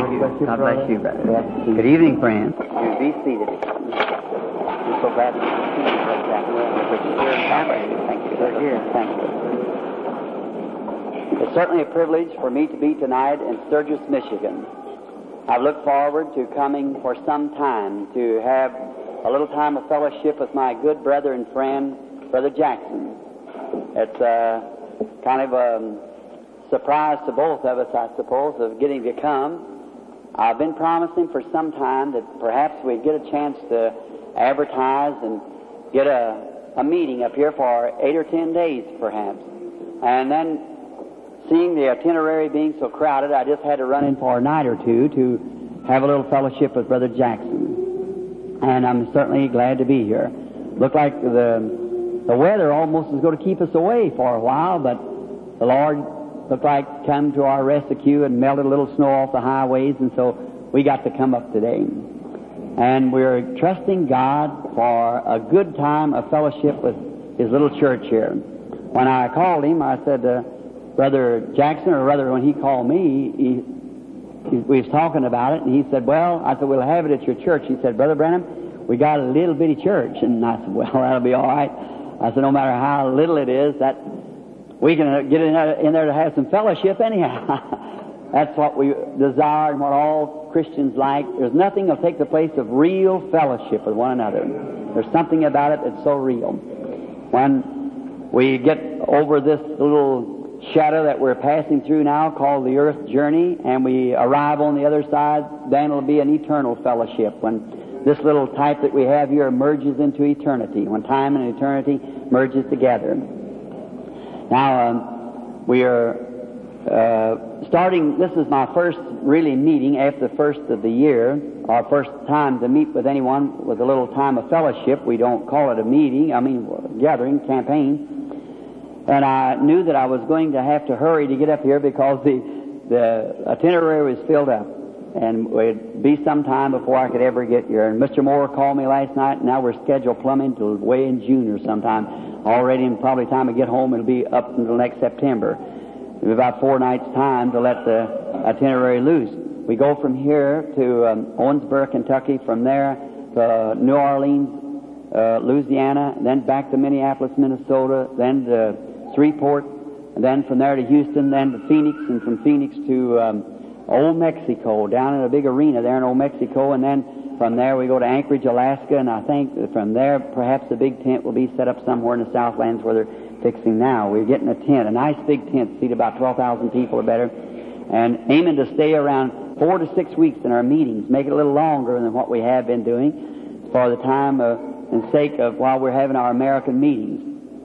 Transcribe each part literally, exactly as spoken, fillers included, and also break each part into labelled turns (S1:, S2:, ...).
S1: you.
S2: Bless you,
S1: God
S2: brother.
S1: bless you, brother.
S2: Yes,
S1: Good evening, friends.
S2: You be seated. We're so glad to see you, Brother Jackson. Good to hear and family. Thank you. We're here. Thank you. It's certainly a privilege for me to be tonight in Sturgis, Michigan. I've looked forward to coming for some time to have a little time of fellowship with my good brother and friend, Brother Jackson. It's uh, kind of a surprise to both of us, I suppose, of getting to come. I've been promising for some time that perhaps we'd get a chance to advertise and get a, a meeting up here for eight or ten days, perhaps. And then, seeing the itinerary being so crowded, I just had to run in for a night or two to have a little fellowship with Brother Jackson. And I'm certainly glad to be here. Looked like the the weather almost was going to keep us away for a while, but the Lord looked like come to our rescue and melted a little snow off the highways, and so we got to come up today. And we're trusting God for a good time of fellowship with His little church here. When I called him, I said, uh, Brother Jackson, or rather when he called me, he, he, we was talking about it, and he said, well, I said, we'll have it at your church. He said, Brother Branham, we got a little bitty church. And I said, well, that'll be all right. I said, no matter how little it is, that we can get in there, in there to have some fellowship anyhow. That's what we desire and what all Christians like. There's nothing that'll take the place of real fellowship with one another. There's something about it that's so real. When we get over this little shadow that we're passing through now called the earth journey, and we arrive on the other side, then it'll be an eternal fellowship when this little type that we have here merges into eternity, when time and eternity merges together. Now, um, we are uh, starting, this is my first really meeting after the first of the year, our first time to meet with anyone with a little time of fellowship. We don't call it a meeting, I mean gathering, campaign. And I knew that I was going to have to hurry to get up here because the, the itinerary was filled up. And it'd be some time before I could ever get here. And Mister Moore called me last night, and now we're scheduled plumb until way in June or sometime. Already, and probably time I get home, it'll be up until next September. It'll be about four nights' time to let the itinerary loose. We go from here to um, Owensboro, Kentucky, from there to New Orleans, uh, Louisiana, then back to Minneapolis, Minnesota, then to Shreveport, and then from there to Houston, then to Phoenix, and from Phoenix to um, Old Mexico, down in a big arena there in Old Mexico, and then from there we go to Anchorage, Alaska, and I think that from there perhaps a big tent will be set up somewhere in the Southlands where they're fixing now. We're getting a tent, a nice big tent, seat about twelve thousand people or better, and aiming to stay around four to six weeks in our meetings, make it a little longer than what we have been doing for the time uh, and sake of while we're having our American meetings.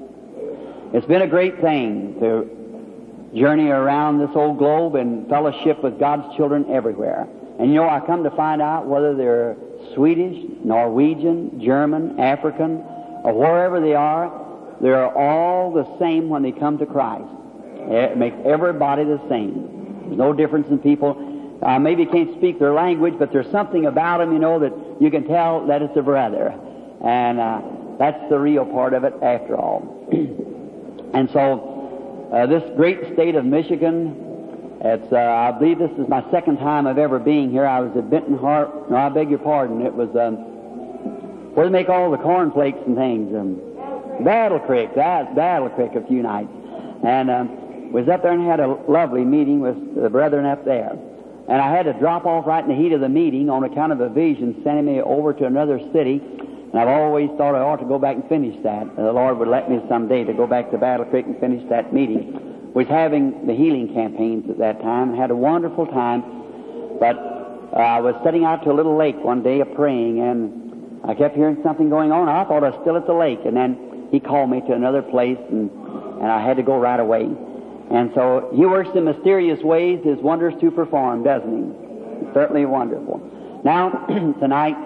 S2: It's been a great thing to journey around this old globe and fellowship with God's children everywhere. And you know, I come to find out whether they're Swedish, Norwegian, German, African, or wherever they are, they're all the same when they come to Christ. It makes everybody the same. There's no difference in people. Uh, maybe you can't speak their language, but there's something about them, you know, that you can tell that it's a brother. And uh, that's the real part of it after all. And so, uh, this great state of Michigan, it's, uh, I believe this is my second time of ever being here. I was at Benton Harbor, no, I beg your pardon, it was, um, where they make all the cornflakes and things, um, Battle Creek, that's Battle Creek a few nights. And, um, was up there and had a lovely meeting with the brethren up there. And I had to drop off right in the heat of the meeting on account of a vision sending me over to another city. And I've always thought I ought to go back and finish that. And the Lord would let me someday to go back to Battle Creek and finish that meeting. We was having the healing campaigns at that time and had a wonderful time. But uh, I was setting out to a little lake one day praying, and I kept hearing something going on. I thought I was still at the lake. And then He called me to another place, and, and I had to go right away. And so He works in mysterious ways, His wonders to perform, doesn't He? It's certainly wonderful. Now, tonight,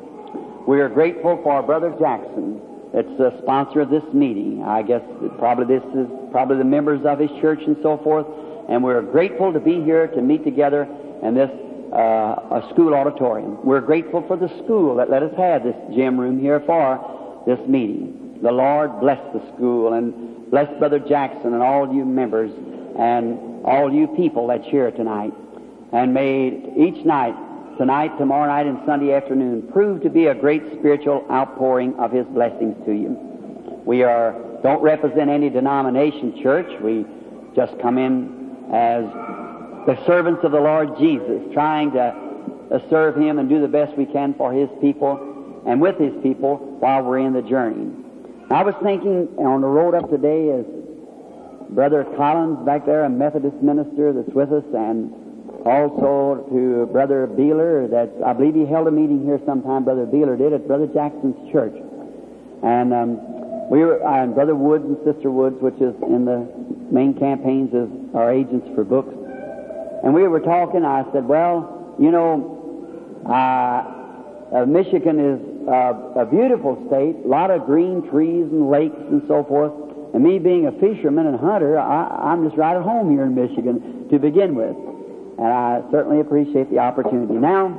S2: we are grateful for our Brother Jackson. It's the sponsor of this meeting. I guess probably this is probably the members of his church and so forth. And we're grateful to be here to meet together in this uh, a school auditorium. We're grateful for the school that let us have this gym room here for this meeting. The Lord bless the school and bless Brother Jackson and all you members and all you people that's here tonight. And may each night, tonight, tomorrow night, and Sunday afternoon, prove to be a great spiritual outpouring of His blessings to you. We are don't represent any denomination, church. We just come in as the servants of the Lord Jesus, trying to uh, serve Him and do the best we can for His people and with His people while we're in the journey. I was thinking on the road up today as Brother Collins back there, a Methodist minister that's with us, and also to Brother Beeler, that I believe he held a meeting here sometime, Brother Beeler did, at Brother Jackson's church. And um, we were, uh, and Brother Woods and Sister Woods, which is in the main campaigns as our agents for books. And we were talking, I said, well, you know, uh, uh, Michigan is uh, a beautiful state, a lot of green trees and lakes and so forth. And me being a fisherman and hunter, I, I'm just right at home here in Michigan to begin with. And I certainly appreciate the opportunity. Now,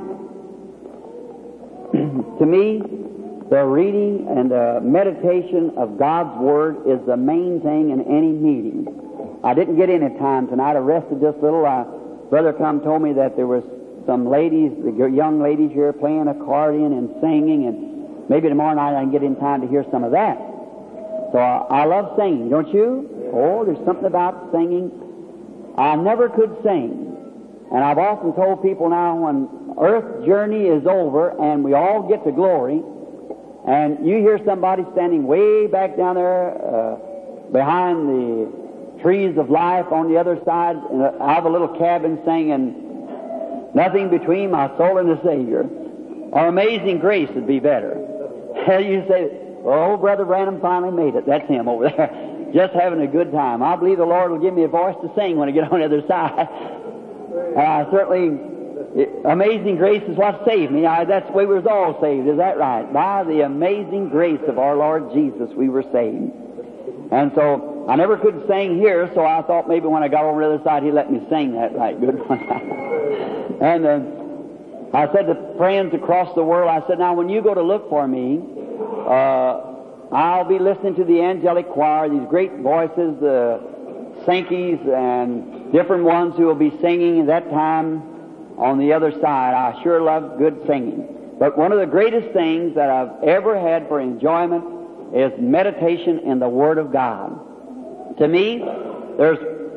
S2: to me, the reading and the meditation of God's Word is the main thing in any meeting. I didn't get in in time tonight. I rested just a little. Uh, Brother come told me that there was some ladies, the young ladies here, playing accordion and singing, and maybe tomorrow night I can get in time to hear some of that. So uh, I love singing, don't you? Oh, there's something about singing. I never could sing. And I've often told people now, when earth's journey is over and we all get to glory, and you hear somebody standing way back down there uh, behind the trees of life on the other side, and I have a little cabin singing, "Nothing Between My Soul and the Savior," or "Amazing Grace" would be better. You say, "Oh, Brother Branham finally made it." That's him over there, just having a good time. I believe the Lord will give me a voice to sing when I get on the other side. Uh, certainly, amazing grace is what saved me. I, that's the way we was all saved. Is that right? By the amazing grace of our Lord Jesus, we were saved. And so, I never could sing here, so I thought maybe when I got over the other side, He'd let me sing that right good one time. And uh, I said to friends across the world, I said, now when you go to look for me, uh, I'll be listening to the angelic choir, these great voices, the Sankeys and different ones who will be singing at that time on the other side. I sure love good singing. But one of the greatest things that I've ever had for enjoyment is meditation in the Word of God. To me, there's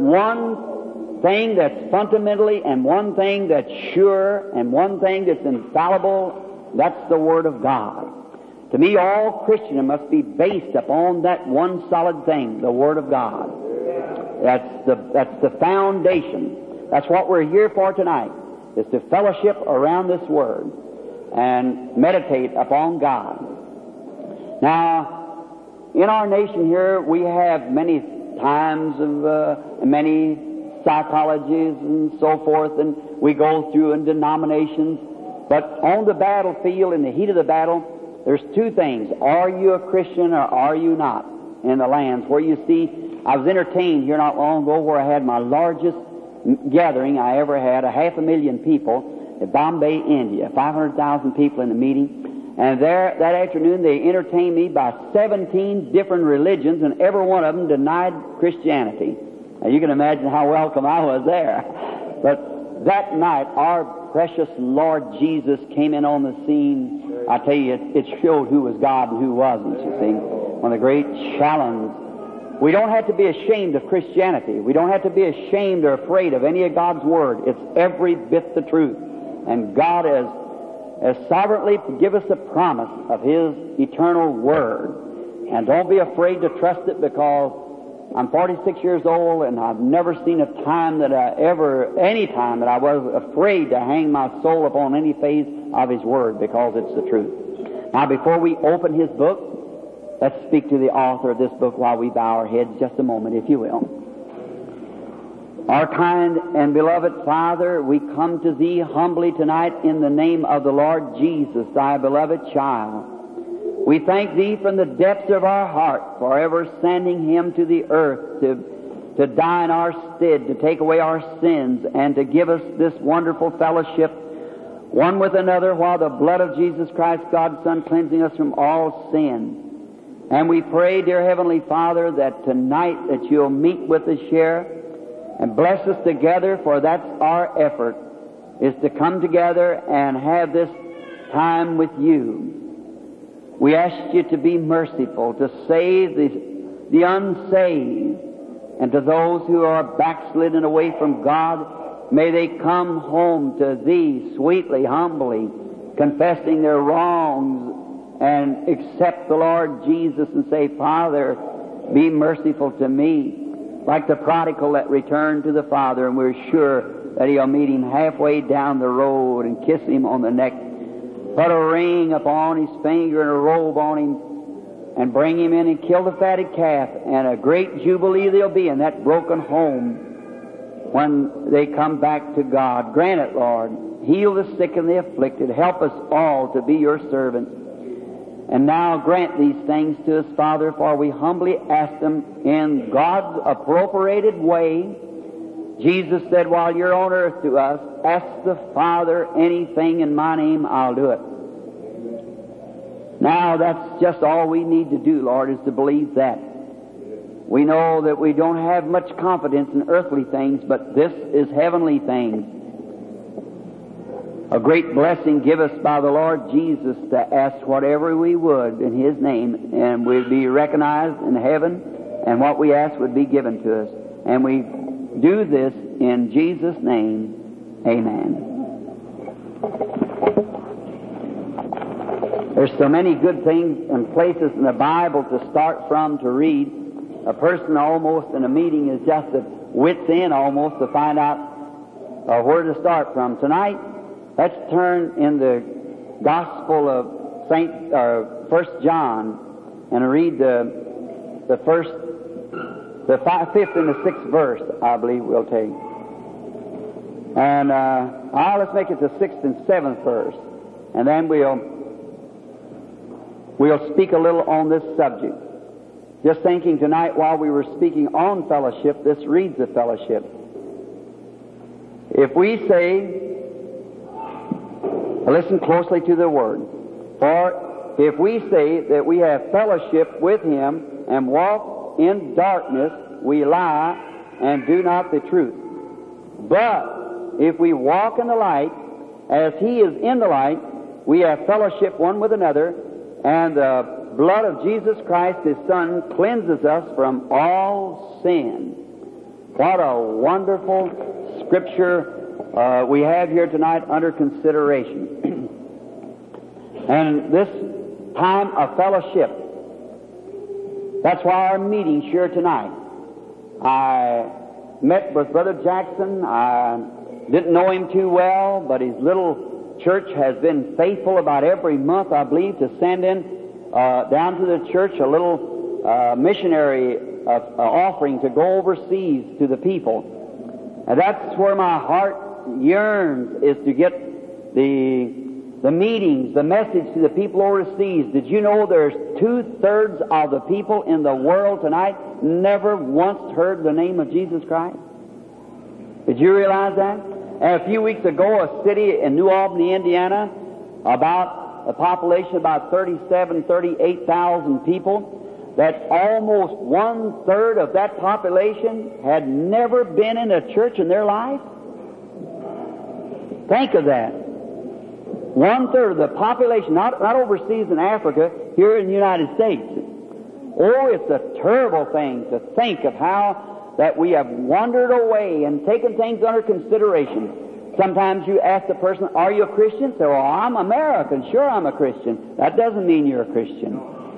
S2: one thing that's fundamentally and one thing that's sure and one thing that's infallible. That's the Word of God. To me, all Christianity must be based upon that one solid thing, the Word of God. That's the, that's the foundation. That's what we're here for tonight, is to fellowship around this Word and meditate upon God. Now, in our nation here, we have many times of uh, many psychologies and so forth, and we go through in denominations. But on the battlefield, in the heat of the battle, there's two things. Are you a Christian or are you not? In the lands where you see, I was entertained here not long ago where I had my largest gathering I ever had, a half a million people at Bombay, India, five hundred thousand people in the meeting. And there, that afternoon, they entertained me by seventeen different religions, and every one of them denied Christianity. Now, you can imagine how welcome I was there. But that night, our precious Lord Jesus came in on the scene. I tell you, it, it showed who was God and who wasn't, you see. One of the great challenges. We don't have to be ashamed of Christianity. We don't have to be ashamed or afraid of any of God's Word. It's every bit the truth. And God has, has sovereignly given us a promise of His eternal Word. And don't be afraid to trust it, because I'm forty-six years old and I've never seen a time that I ever, any time that I was afraid to hang my soul upon any phase of His Word, because it's the truth. Now, before we open His book, let's speak to the author of this book while we bow our heads just a moment, if you will. Our kind and beloved Father, we come to Thee humbly tonight in the name of the Lord Jesus, Thy beloved child. We thank Thee from the depths of our heart for ever sending Him to the earth to, to die in our stead, to take away our sins, and to give us this wonderful fellowship one with another, while the blood of Jesus Christ, God's Son, cleansing us from all sin. And we pray, dear Heavenly Father, that tonight that You'll meet with us here and bless us together, for that's our effort, is to come together and have this time with you. We ask you to be merciful, to save the, the unsaved, and to those who are backslidden away from God, may they come home to Thee sweetly, humbly, confessing their wrongs, and accept the Lord Jesus and say, Father, be merciful to me. Like the prodigal that returned to the Father, and we're sure that He'll meet him halfway down the road and kiss him on the neck, put a ring upon his finger and a robe on him, and bring him in and kill the fatted calf, and a great jubilee there'll be in that broken home when they come back to God. Grant it, Lord. Heal the sick and the afflicted. Help us all to be your servants. And now grant these things to us, Father, for we humbly ask them in God's appropriated way. Jesus said, while you're on earth to us, ask the Father anything in my name, I'll do it. Now that's just all we need to do, Lord, is to believe that. We know that we don't have much confidence in earthly things, but this is heavenly things. A great blessing give us by the Lord Jesus to ask whatever we would in His name, and we'd be recognized in heaven, and what we ask would be given to us. And we do this in Jesus' name. Amen. There's so many good things and places in the Bible to start from to read. A person almost in a meeting is just at wit's end almost to find out uh, where to start from. Tonight, let's turn in the Gospel of Saint uh, First John and read the the first, the five, fifth and the sixth verse. I believe we'll take. And uh, ah, let's make it the sixth and seventh verse, and then we'll we'll speak a little on this subject. Just thinking tonight while we were speaking on fellowship, this reads the fellowship. If we say, listen closely to the word. For if we say that we have fellowship with Him and walk in darkness, we lie and do not the truth. But if we walk in the light, as He is in the light, we have fellowship one with another, and the blood of Jesus Christ, His Son, cleanses us from all sin. What a wonderful Scripture Uh, we have here tonight under consideration. And this time of fellowship, that's why our meeting's here tonight. I met with Brother Jackson. I didn't know him too well, but his little church has been faithful about every month, I believe, to send in uh, down to the church a little uh, missionary uh, uh, offering to go overseas to the people. And that's where my heart yearns, is to get the the meetings, the message to the people overseas. Did you know there's two-thirds of the people in the world tonight never once heard the name of Jesus Christ? Did you realize that? And a few weeks ago, a city in New Albany, Indiana, about a population of about thirty-seven, thirty-eight thousand people, that almost one-third of that population had never been in a church in their life. Think of that. One-third of the population, not, not overseas in Africa, here in the United States. Oh, it's a terrible thing to think of how that we have wandered away and taken things under consideration. Sometimes you ask the person, are you a Christian? Say, well, I'm American. Sure, I'm a Christian. That doesn't mean you're a Christian.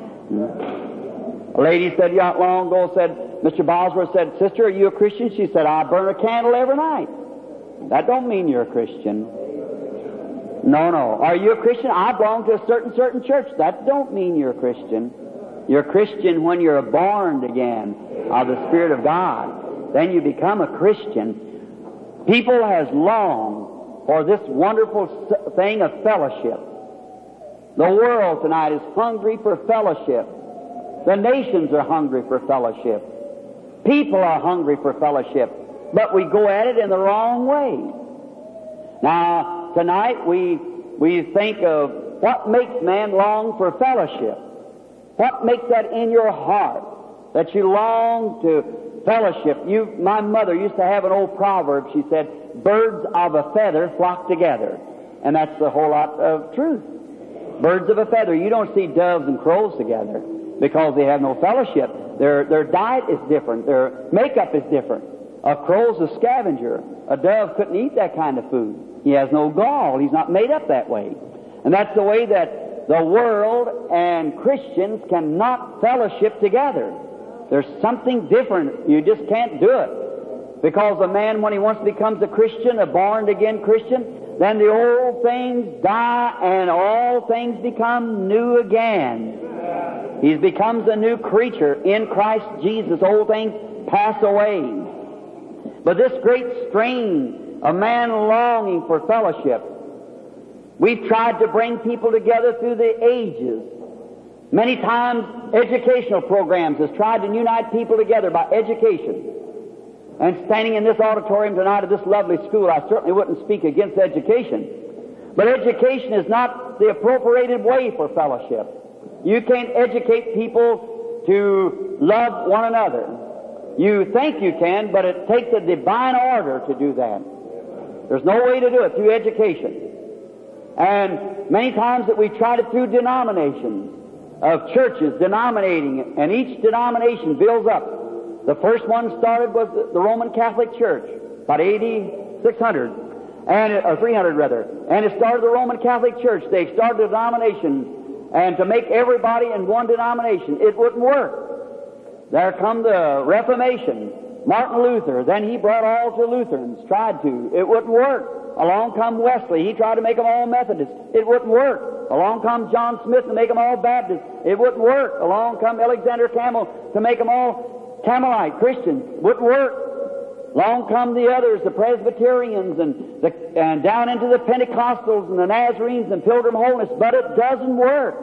S2: A lady said not long ago, said, Mister Bosworth said, Sister, are you a Christian? She said, I burn a candle every night. That don't mean you're a Christian. No, no. Are you a Christian? I belong to a certain, certain church. That don't mean you're a Christian. You're a Christian when you're born again of the Spirit of God. Then you become a Christian. People has longed for this wonderful thing of fellowship. The world tonight is hungry for fellowship. The nations are hungry for fellowship. People are hungry for fellowship. But we go at it in the wrong way. Now, tonight we we think of what makes man long for fellowship. What makes that in your heart, that you long to fellowship? You, my mother used to have an old proverb. She said, birds of a feather flock together. And that's the whole lot of truth. Birds of a feather. You don't see doves and crows together because they have no fellowship. Their, their diet is different. Their makeup is different. A crow's a scavenger. A dove couldn't eat that kind of food. He has no gall. He's not made up that way. And that's the way that the world and Christians cannot fellowship together. There's something different. You just can't do it. Because a man, when he once becomes a Christian, a born-again Christian, then the old things die and all things become new again. He becomes a new creature in Christ Jesus. Old things pass away. But this great strain of man longing for fellowship, we've tried to bring people together through the ages. Many times educational programs has tried to unite people together by education. And standing in this auditorium tonight at this lovely school, I certainly wouldn't speak against education. But education is not the appropriated way for fellowship. You can't educate people to love one another. You think you can, but it takes a divine order to do that. There's no way to do it through education. And many times that we tried it through denominations of churches, denominating, and each denomination builds up. The first one started was the Roman Catholic Church, about A D six hundred, and or three hundred rather. And it started the Roman Catholic Church. They started a denomination, and to make everybody in one denomination, it wouldn't work. There come the Reformation, Martin Luther. Then he brought all to Lutherans, tried to. It wouldn't work. Along come Wesley. He tried to make them all Methodists. It wouldn't work. Along come John Smith to make them all Baptists. It wouldn't work. Along come Alexander Campbell to make them all Campbellite Christians. Wouldn't work. Along come the others, the Presbyterians, and, the, and down into the Pentecostals and the Nazarenes and Pilgrim Holiness, but it doesn't work.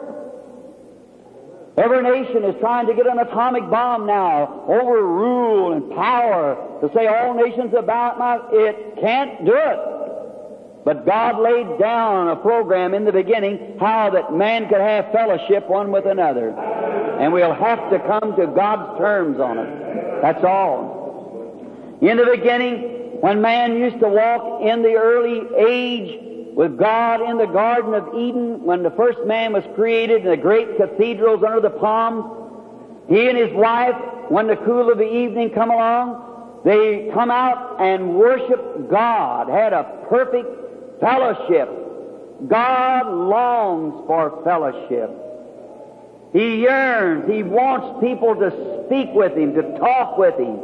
S2: Every nation is trying to get an atomic bomb now over rule and power to say all nations about my... It can't do it. But God laid down a program in the beginning how that man could have fellowship one with another. And we'll have to come to God's terms on it. That's all. In the beginning, when man used to walk in the early age with God in the Garden of Eden, when the first man was created in the great cathedrals under the palms, he and his wife, when the cool of the evening come along, they come out and worship God, had a perfect fellowship. God longs for fellowship. He yearns, He wants people to speak with Him, to talk with Him.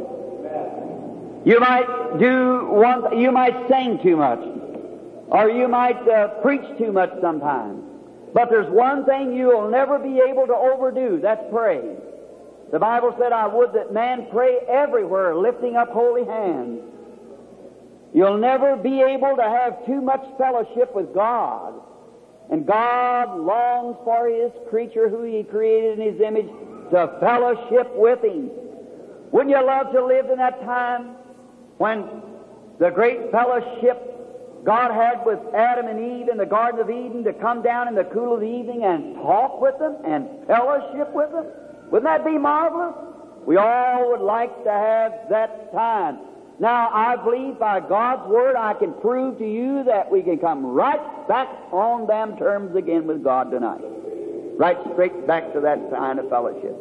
S2: You might do one, you might sing too much, or you might uh, preach too much sometimes. But there's one thing you'll never be able to overdo, that's pray. The Bible said, I would that man pray everywhere, lifting up holy hands. You'll never be able to have too much fellowship with God. And God longs for His creature who He created in His image to fellowship with Him. Wouldn't you love to live in that time when the great fellowship God had with Adam and Eve in the Garden of Eden to come down in the cool of the evening and talk with them and fellowship with them? Wouldn't that be marvelous? We all would like to have that time. Now, I believe by God's Word I can prove to you that we can come right back on them terms again with God tonight. Right straight back to that kind of fellowship.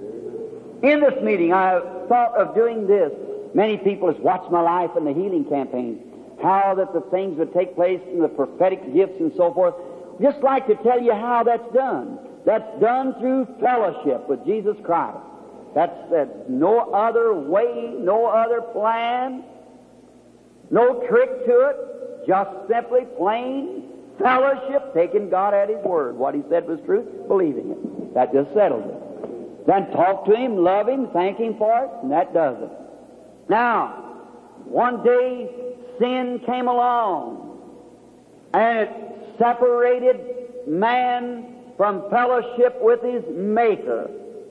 S2: In this meeting, I thought of doing this. Many people has watched my life in the healing campaign, how that the things would take place in the prophetic gifts and so forth. Just like to tell you how that's done. That's done through fellowship with Jesus Christ. That's, that's no other way, no other plan, no trick to it, just simply plain fellowship, taking God at His word. What He said was truth, believing it. That just settles it. Then talk to Him, love Him, thank Him for it, and that does it. Now, one day sin came along, and it separated man from fellowship with his Maker.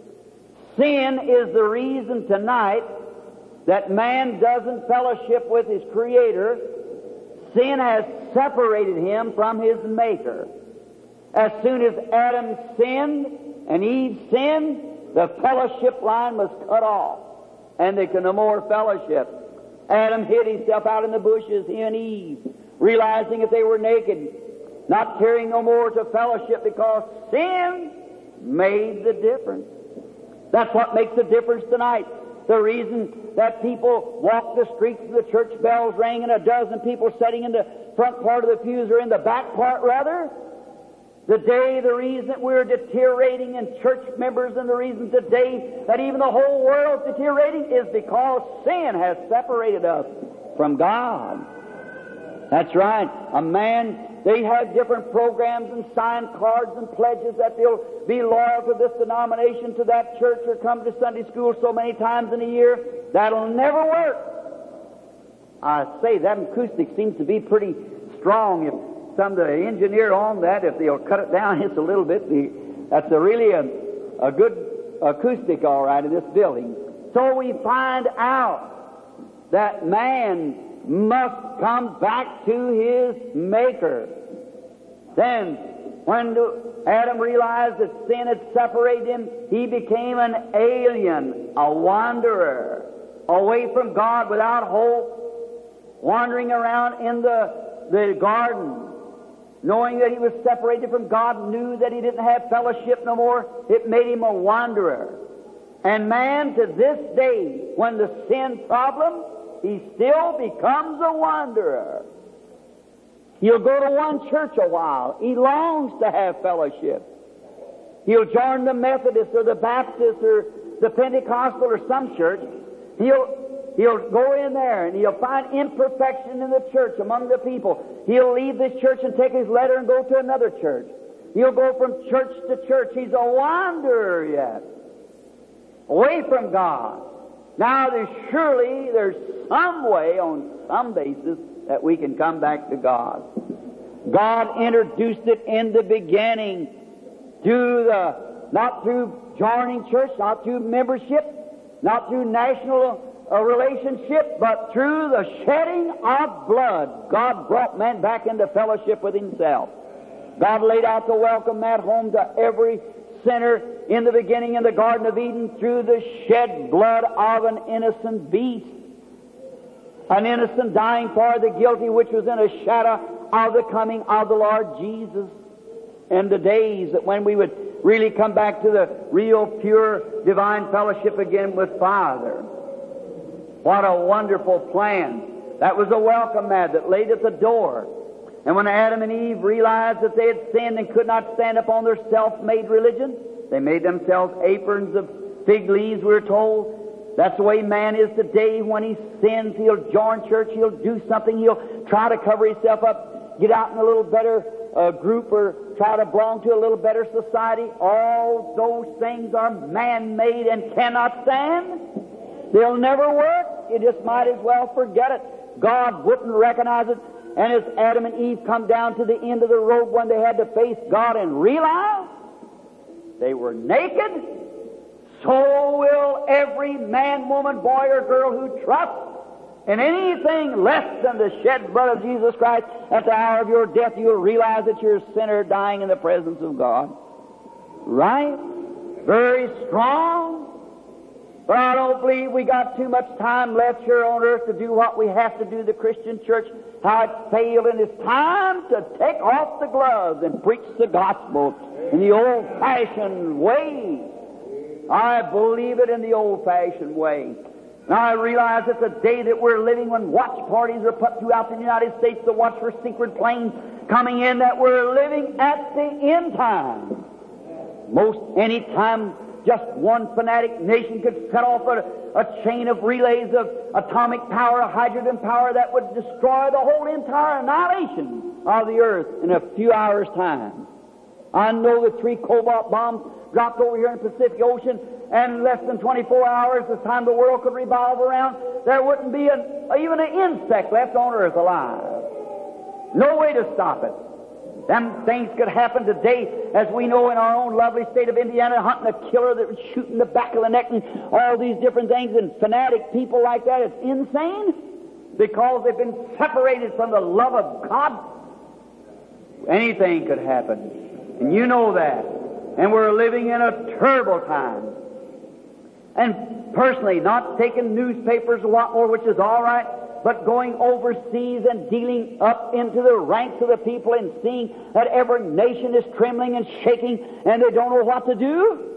S2: Sin is the reason tonight that man doesn't fellowship with his Creator. Sin has separated him from his Maker. As soon as Adam sinned and Eve sinned, the fellowship line was cut off, and they could no more fellowship. Adam hid himself out in the bushes, he and Eve, realizing that they were naked, not caring no more to fellowship because sin made the difference. That's what makes the difference tonight. The reason that people walk the streets and the church bells ring and a dozen people sitting in the front part of the pews or in the back part rather, the day, the reason that we're deteriorating in church members and the reason today that even the whole world's deteriorating is because sin has separated us from God. That's right. A man, they have different programs and sign cards and pledges that they'll be loyal to this denomination, to that church, or come to Sunday school so many times in a year. That'll never work. I say that acoustic seems to be pretty strong. If some of the engineer on that, if they'll cut it down just a little bit, the, that's a really a, a good acoustic, all right, in this building. So we find out that man must come back to his Maker. Then, when Adam realized that sin had separated him, he became an alien, a wanderer, away from God without hope, wandering around in the, the garden, knowing that he was separated from God, knew that he didn't have fellowship no more. It made him a wanderer. And man, to this day, when the sin problem, he still becomes a wanderer. He'll go to one church a while. He longs to have fellowship. He'll join the Methodist or the Baptist or the Pentecostal or some church. He'll, he'll go in there and he'll find imperfection in the church among the people. He'll leave this church and take his letter and go to another church. He'll go from church to church. He's a wanderer yet, away from God. Now, there's surely, there's some way, on some basis, that we can come back to God. God introduced it in the beginning through the, not through joining church, not through membership, not through national uh, relationship, but through the shedding of blood. God brought man back into fellowship with Himself. God laid out the welcome mat home to every sinner in the beginning in the Garden of Eden through the shed blood of an innocent beast, an innocent dying for the guilty, which was in a shadow of the coming of the Lord Jesus. And the days that when we would really come back to the real, pure, divine fellowship again with Father. What a wonderful plan. That was a welcome mat that laid at the door. And when Adam and Eve realized that they had sinned and could not stand upon their self-made religion, they made themselves aprons of fig leaves, we're told. That's the way man is today. When he sins, he'll join church, he'll do something, he'll try to cover himself up, get out in a little better uh, group, or try to belong to a little better society. All those things are man-made and cannot stand. They'll never work. You just might as well forget it. God wouldn't recognize it. And as Adam and Eve come down to the end of the road when they had to face God and realize they were naked, so will every man, woman, boy, or girl who trusts in anything less than the shed blood of Jesus Christ. At the hour of your death, you'll realize that you're a sinner dying in the presence of God. Right? Very strong. But I don't believe we got too much time left here on earth to do what we have to do, the Christian church, how it failed, and it's time to take off the gloves and preach the gospel in the old-fashioned way. I believe it in the old-fashioned way. Now I realize it's a day that we're living when watch parties are put throughout the United States to watch for secret planes coming in, that we're living at the end time. Most any time just one fanatic nation could set off a, a chain of relays of atomic power, hydrogen power, that would destroy the whole entire annihilation of the earth in a few hours' time. I know the three cobalt bombs dropped over here in the Pacific Ocean, and in less than twenty-four hours, the time the world could revolve around, there wouldn't be an, even an insect left on earth alive. No way to stop it. Them things could happen today, as we know in our own lovely state of Indiana, hunting a killer that would shoot in the back of the neck and all these different things, and fanatic people like that. It's insane because they've been separated from the love of God. Anything could happen, and you know that. And we're living in a terrible time. And personally, not taking newspapers a lot more, which is all right, but going overseas and dealing up into the ranks of the people and seeing that every nation is trembling and shaking and they don't know what to do.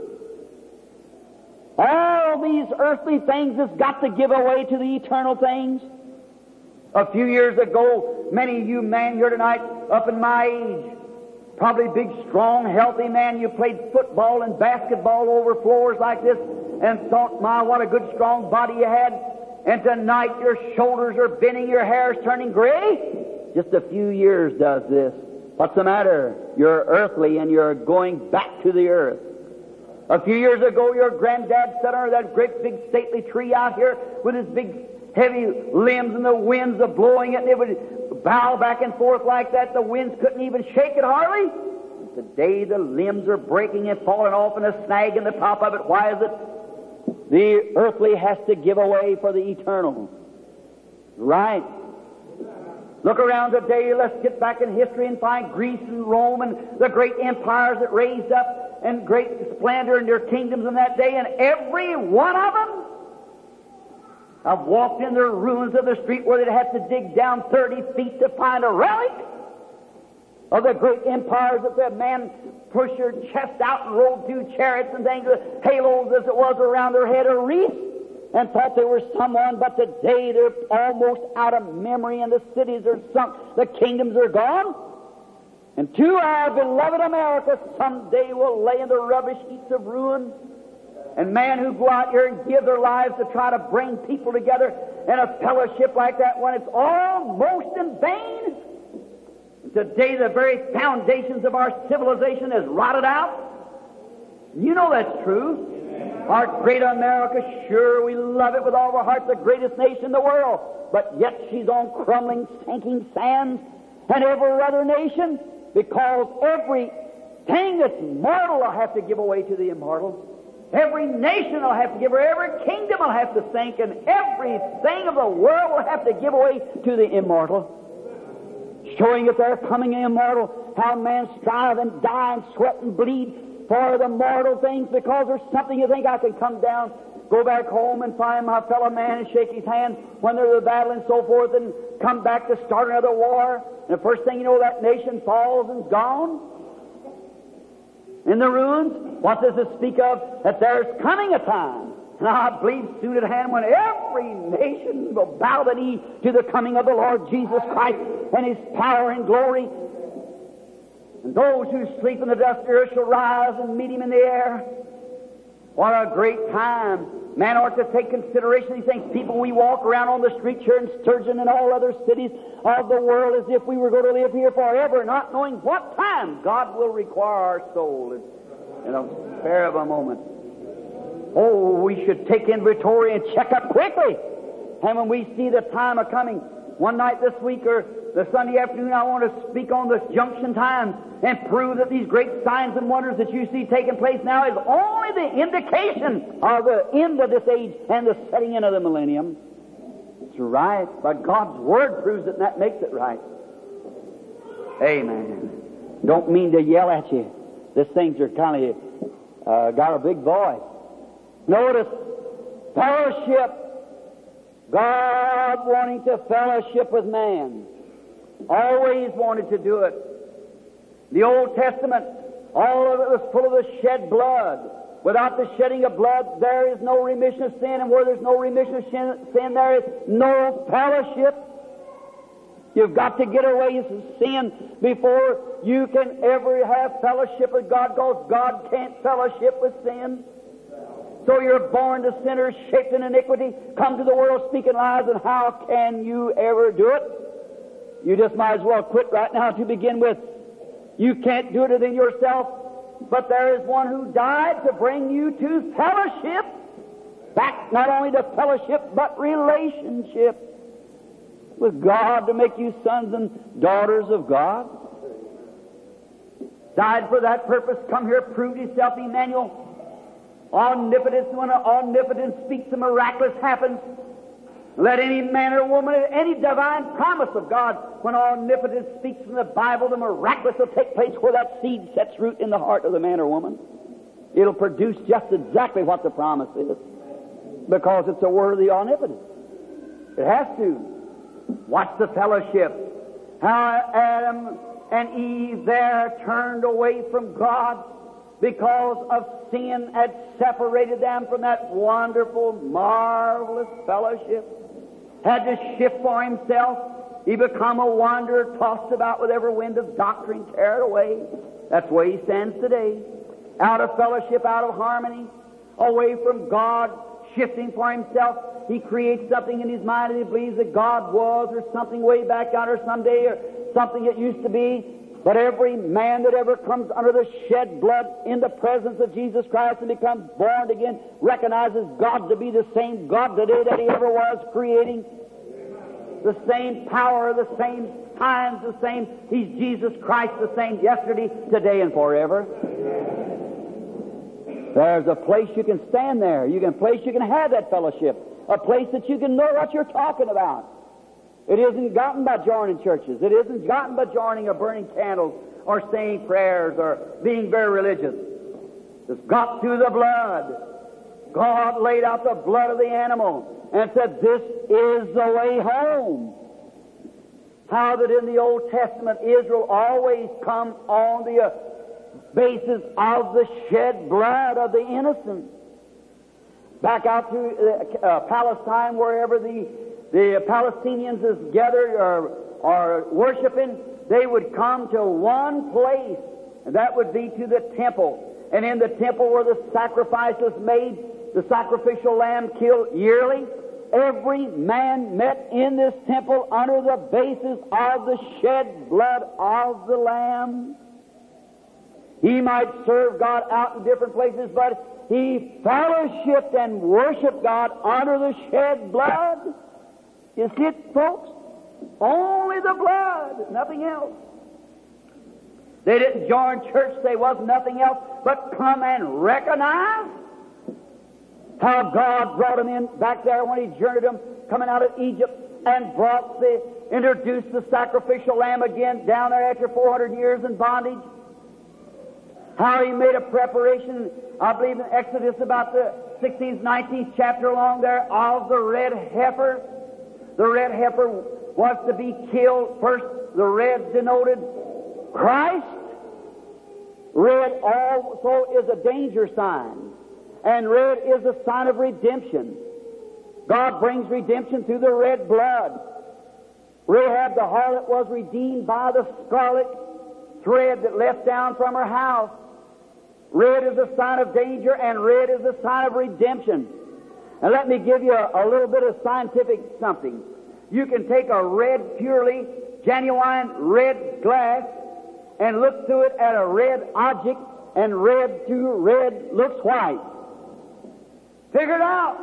S2: All these earthly things has got to give away to the eternal things. A few years ago, many of you men here tonight, up in my age, probably big, strong, healthy man, you played football and basketball over floors like this and thought, my, what a good, strong body you had. And tonight your shoulders are bending, your hair is turning gray. Just a few years does this. What's the matter? You're earthly and you're going back to the earth. A few years ago, your granddad sat under that great big stately tree out here with his big heavy limbs and the winds a blowing it, and it would bow back and forth like that. The winds couldn't even shake it hardly. Today the limbs are breaking and falling off and a snag in the top of it. Why is it? The earthly has to give away for the eternal. Right. Look around today, let's get back in history and find Greece and Rome and the great empires that raised up and great splendor in their kingdoms in that day, and every one of them have walked in their ruins of the street where they'd have to dig down thirty feet to find a relic of the great empires that the man pushed their chest out and rode through chariots and things with halos as it was around their head or wreaths, and thought they were someone, but today they're almost out of memory and the cities are sunk, the kingdoms are gone. And to our beloved America someday will lay in the rubbish heaps of ruin. And men who go out here and give their lives to try to bring people together in a fellowship like that when it's almost in vain. Today the very foundations of our civilization is rotted out. You know that's true. Our great America, sure, we love it with all our hearts, the greatest nation in the world. But yet she's on crumbling, sinking sands, and every other nation, because every thing that's mortal will have to give away to the immortal. Every nation will have to give, or every kingdom will have to sink, and everything of the world will have to give away to the immortal. Showing that they're coming immortal, how men strive and die and sweat and bleed for the mortal things, because there's something you think I can come down, go back home and find my fellow man and shake his hand when there's a battle and so forth, and come back to start another war. And the first thing you know, that nation falls and's gone in the ruins. What does it speak of? That there's coming a time, and I believe soon at hand, when every nation will bow the knee to the coming of the Lord Jesus Christ and His power and glory. And those who sleep in the dust of the earth shall rise and meet Him in the air. What a great time. Man ought to take consideration of these things. People, we walk around on the streets here in Sturgeon and all other cities of the world as if we were going to live here forever, not knowing what time God will require our soul in a spare of a moment. Oh, we should take inventory and check up quickly. And when we see the time of coming, one night this week or the Sunday afternoon, I want to speak on this junction time and prove that these great signs and wonders that you see taking place now is only the indication of the end of this age and the setting in of the millennium. It's right, but God's Word proves it, and that makes it right. Amen. Don't mean to yell at you. These things are kind of uh, got a big voice. Notice, fellowship. God wanting to fellowship with man. Always wanted to do it. The Old Testament, all of it was full of the shed blood. Without the shedding of blood, there is no remission of sin, and where there's no remission of sin, there is no fellowship. You've got to get away from sin before you can ever have fellowship with God, because God can't fellowship with sin. So you're born to sinners, shaped in iniquity, come to the world speaking lies, and how can you ever do it? You just might as well quit right now to begin with. You can't do it within yourself, but there is one who died to bring you to fellowship. Back not only to fellowship, but relationship with God, to make you sons and daughters of God. Died for that purpose, come here, proved Himself Emmanuel. Omnipotence, when omnipotence speaks, the miraculous happens. Let any man or woman, any divine promise of God, when omnipotence speaks from the Bible, the miraculous will take place where that seed sets root in the heart of the man or woman. It'll produce just exactly what the promise is. because it's a word of the omnipotent. It has to. Watch the fellowship. How Adam and Eve there turned away from God because of sin had separated them from that wonderful, marvelous fellowship. Had to shift for himself. He become a wanderer, tossed about with every wind of doctrine, carried away. That's where he stands today. Out of fellowship, out of harmony, away from God, shifting for himself. He creates something in his mind and he believes that God was, or something way back yonder someday, or something it used to be. But every man that ever comes under the shed blood in the presence of Jesus Christ and becomes born again recognizes God to be the same God today that he ever was, creating. The same power, the same times, the same. He's Jesus Christ, the same yesterday, today, and forever. There's a place you can stand there. You can place you can have that fellowship. A place that you can know what you're talking about. It isn't gotten by joining churches. It isn't gotten by joining or burning candles or saying prayers or being very religious. It's got through the blood. God laid out the blood of the animal and said, this is the way home. How that in the Old Testament Israel always come on the uh, basis of the shed blood of the innocent. Back out to uh, uh, Palestine, wherever the the Palestinians is gathered or, or worshiping, they would come to one place, and that would be to the temple. And in the temple where the sacrifice was made, the sacrificial lamb killed yearly, every man met in this temple under the basis of the shed blood of the Lamb. He might serve God out in different places, but he fellowshiped and worshiped God under the shed blood. You see it, folks? Only the blood, nothing else. They didn't join church, there was nothing else but come and recognize how God brought them in back there when He journeyed them coming out of Egypt and brought the, introduced the sacrificial lamb again down there after four hundred years in bondage. How He made a preparation, I believe in Exodus about the sixteenth, nineteenth chapter along there, of the red heifer. The red heifer was to be killed. First, the red denoted Christ. Red also is a danger sign. And red is a sign of redemption. God brings redemption through the red blood. Rahab the harlot was redeemed by the scarlet thread that left down from her house. Red is a sign of danger, and red is a sign of redemption. And let me give you a, a little bit of scientific something. You can take a red, purely, genuine red glass and look through it at a red object, and red to red looks white. Figure it out.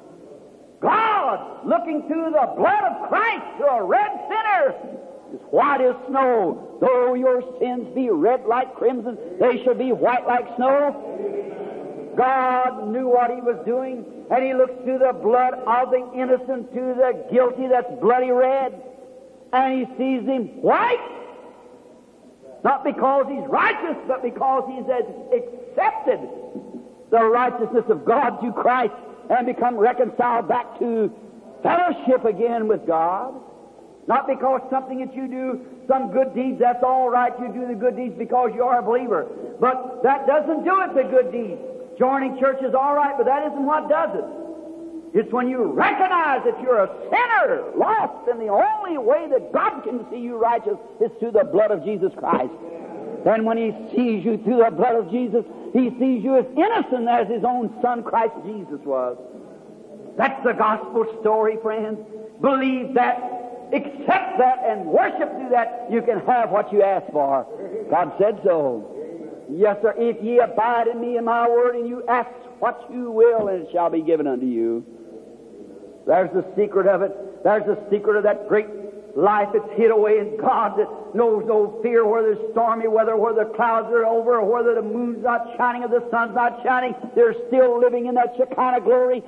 S2: God, looking through the blood of Christ to a red sinner, is white as snow. Though your sins be red like crimson, they shall be white like snow. God knew what He was doing, and He looks through the blood of the innocent to the guilty that's bloody red, and He sees him white. Not because he's righteous, but because he's accepted the righteousness of God through Christ and become reconciled back to fellowship again with God. Not because something that you do, some good deeds, that's all right. You do the good deeds because you are a believer. But that doesn't do it, the good deeds. Joining church is all right, but that isn't what does it. It's when you recognize that you're a sinner, lost, and the only way that God can see you righteous is through the blood of Jesus Christ. Then when He sees you through the blood of Jesus, He sees you as innocent as His own Son, Christ Jesus, was. That's the gospel story, friends. Believe that, accept that, and worship through that. You can have what you ask for. God said so. Yes, sir. If ye abide in me and my word, and you ask what you will, and it shall be given unto you. There's the secret of it. There's the secret of that great life that's hid away in God, that knows no fear whether it's stormy weather, whether the clouds are over, or whether the moon's not shining or the sun's not shining. They're still living in that Shekinah glory.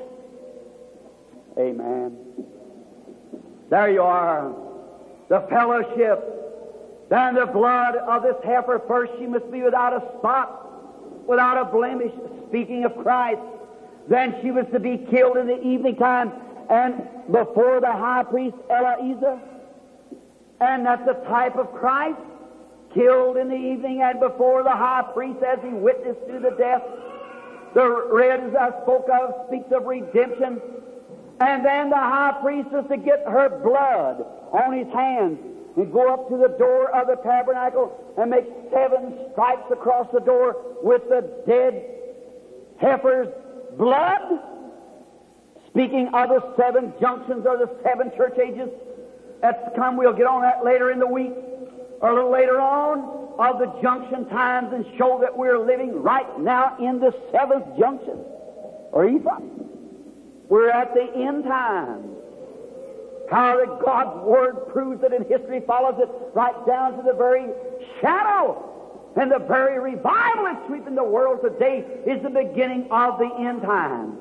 S2: Amen. There you are. The fellowship. Then the blood of this heifer. First, she must be without a spot, without a blemish, speaking of Christ.
S1: Then she was to be killed in the evening time and before the high priest Eleazar. And that's the type of Christ, killed in the evening and before the high priest as he witnessed to the death. The red, as I spoke of, speaks of redemption. And then the high priest is to get her blood on his hands and go up to the door of the tabernacle and make seven stripes across the door with the dead heifer's blood, speaking of the seven junctions or the seven church ages. That's to come. We'll get on that later in the week or a little later on of the junction times and show that we're living right now in the seventh junction or epoch. We're at the end time. How that God's Word proves it and history follows it right down to the very shadow. And the very revival that's sweeping the world today is the beginning of the end time.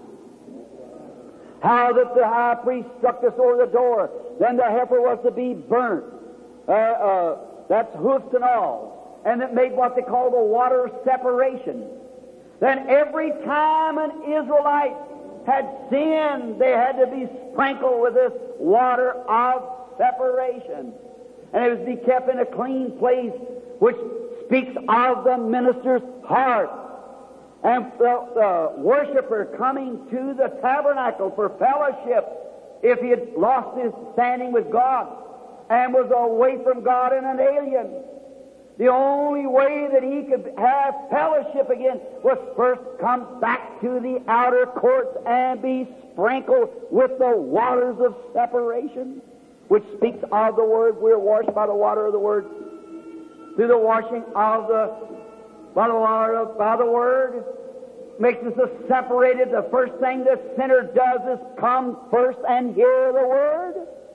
S1: How that the high priest struck the sword of the door. Then the heifer was to be burnt. Uh, uh, that's hoofs and all. And it made what they call the water of separation. Then every time an Israelite had sinned, they had to be sprinkled with this water of separation. And it was to be kept in a clean place, which speaks of the minister's heart. And the, the worshiper coming to the tabernacle for fellowship, if he had lost his standing with God and was away from God and an alien, the only way that he could have fellowship again was first come back to the outer courts and be sprinkled with the waters of separation, which speaks of the Word. We're washed by the water of the Word. Through the washing of the, by the water of, by the Word, makes us separated. The first thing the sinner does is come first and hear the Word.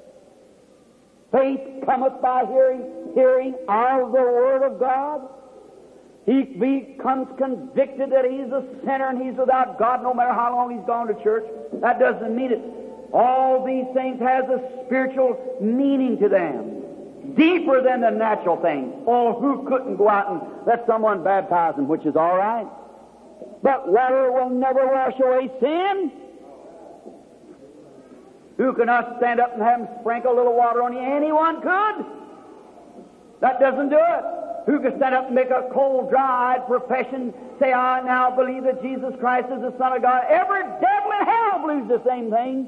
S1: Faith cometh by hearing, hearing of the Word of God. He becomes convicted that he's a sinner and he's without God no matter how long he's gone to church. That doesn't mean it. All these things has a spiritual meaning to them, deeper than the natural things. Oh, who couldn't go out and let someone baptize him, which is all right. But water will never wash away sin. Who cannot stand up and have him sprinkle a little water on you? Anyone could. That doesn't do it. Who can stand up and make a cold, dry-eyed profession, say, I now believe that Jesus Christ is the Son of God? Every devil in hell believes the same thing.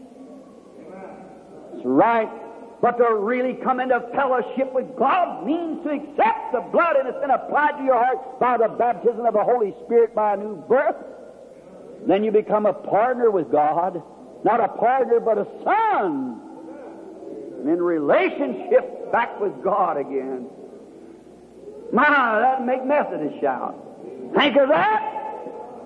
S1: That's right. But to really come into fellowship with God means to accept the blood, and it's been applied to your heart by the baptism of the Holy Spirit by a new birth. Then you become a partner with God. Not a partner, but a son. And in relationship back with God again. My, that'd make Methodists shout. Think of that.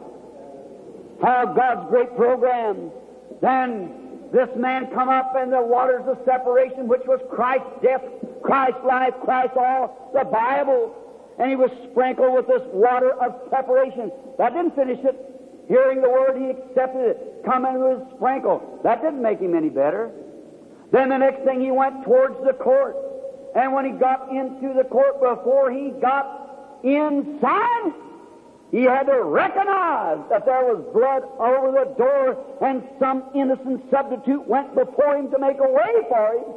S1: How God's great program. Then this man come up in the waters of separation, which was Christ's death, Christ's life, Christ's all, the Bible. And he was sprinkled with this water of separation. That didn't finish it. Hearing the Word, he accepted it. Coming with a sprinkle. That didn't make him any better. Then the next thing, he went towards the court. And when he got into the court, before he got inside, he had to recognize that there was blood over the door, and some innocent substitute went before him to make a way for him.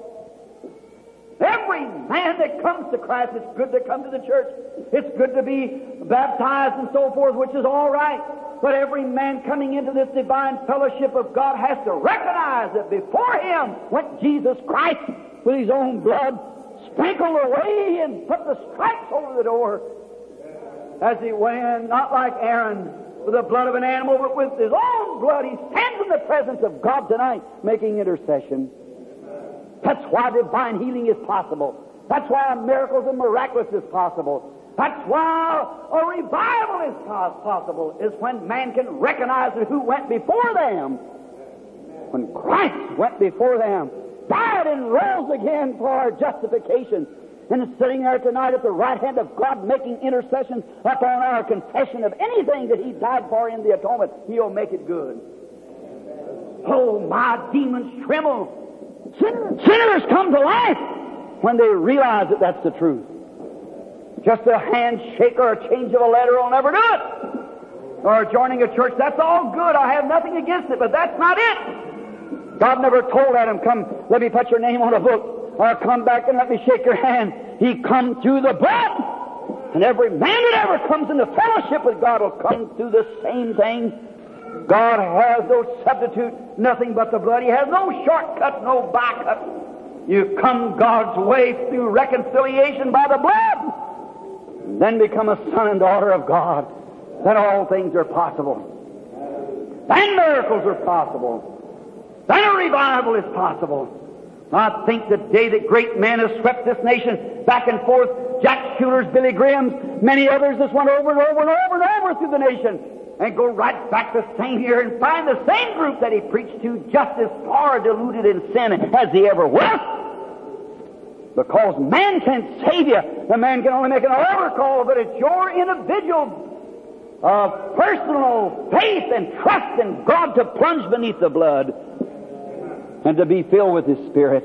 S1: Every man that comes to Christ, it's good to come to the church. It's good to be baptized and so forth, which is all right. But every man coming into this divine fellowship of God has to recognize that before him went Jesus Christ with his own blood, sprinkled away and put the stripes over the door. As he went in, not like Aaron with the blood of an animal, but with his own blood, he stands in the presence of God tonight making intercession. That's why divine healing is possible. That's why miracles and miraculous is possible. That's why a revival is possible, is when man can recognize who went before them. When Christ went before them, died and rose again for our justification, and is sitting there tonight at the right hand of God making intercession upon our confession of anything that he died for in the atonement. He'll make it good. Oh, my demons tremble. Sin- sinners come to life when they realize that that's the truth. Just a handshake or a change of a letter will never do it. or joining a church. That's all good. I have nothing against it, but that's not it. God never told Adam, come, let me put your name on a book, or come back and let me shake your hand. He come through the blood. And every man that ever comes into fellowship with God will come through the same thing. God has no substitute, nothing but the blood. He has no shortcut, no bycut. You come God's way through reconciliation by the blood, and then become a son and daughter of God. Then all things are possible. Then miracles are possible. Then a revival is possible. I think the day that great men have swept this nation back and forth, Jack Shuler's, Billy Graham's, many others just went over and over and over and over through the nation, and go right back the same here and find the same group that he preached to just as far deluded in sin as he ever was. Because man can't save you. The man can only make an overcall, but it's your individual uh, personal faith and trust in God to plunge beneath the blood and to be filled with His Spirit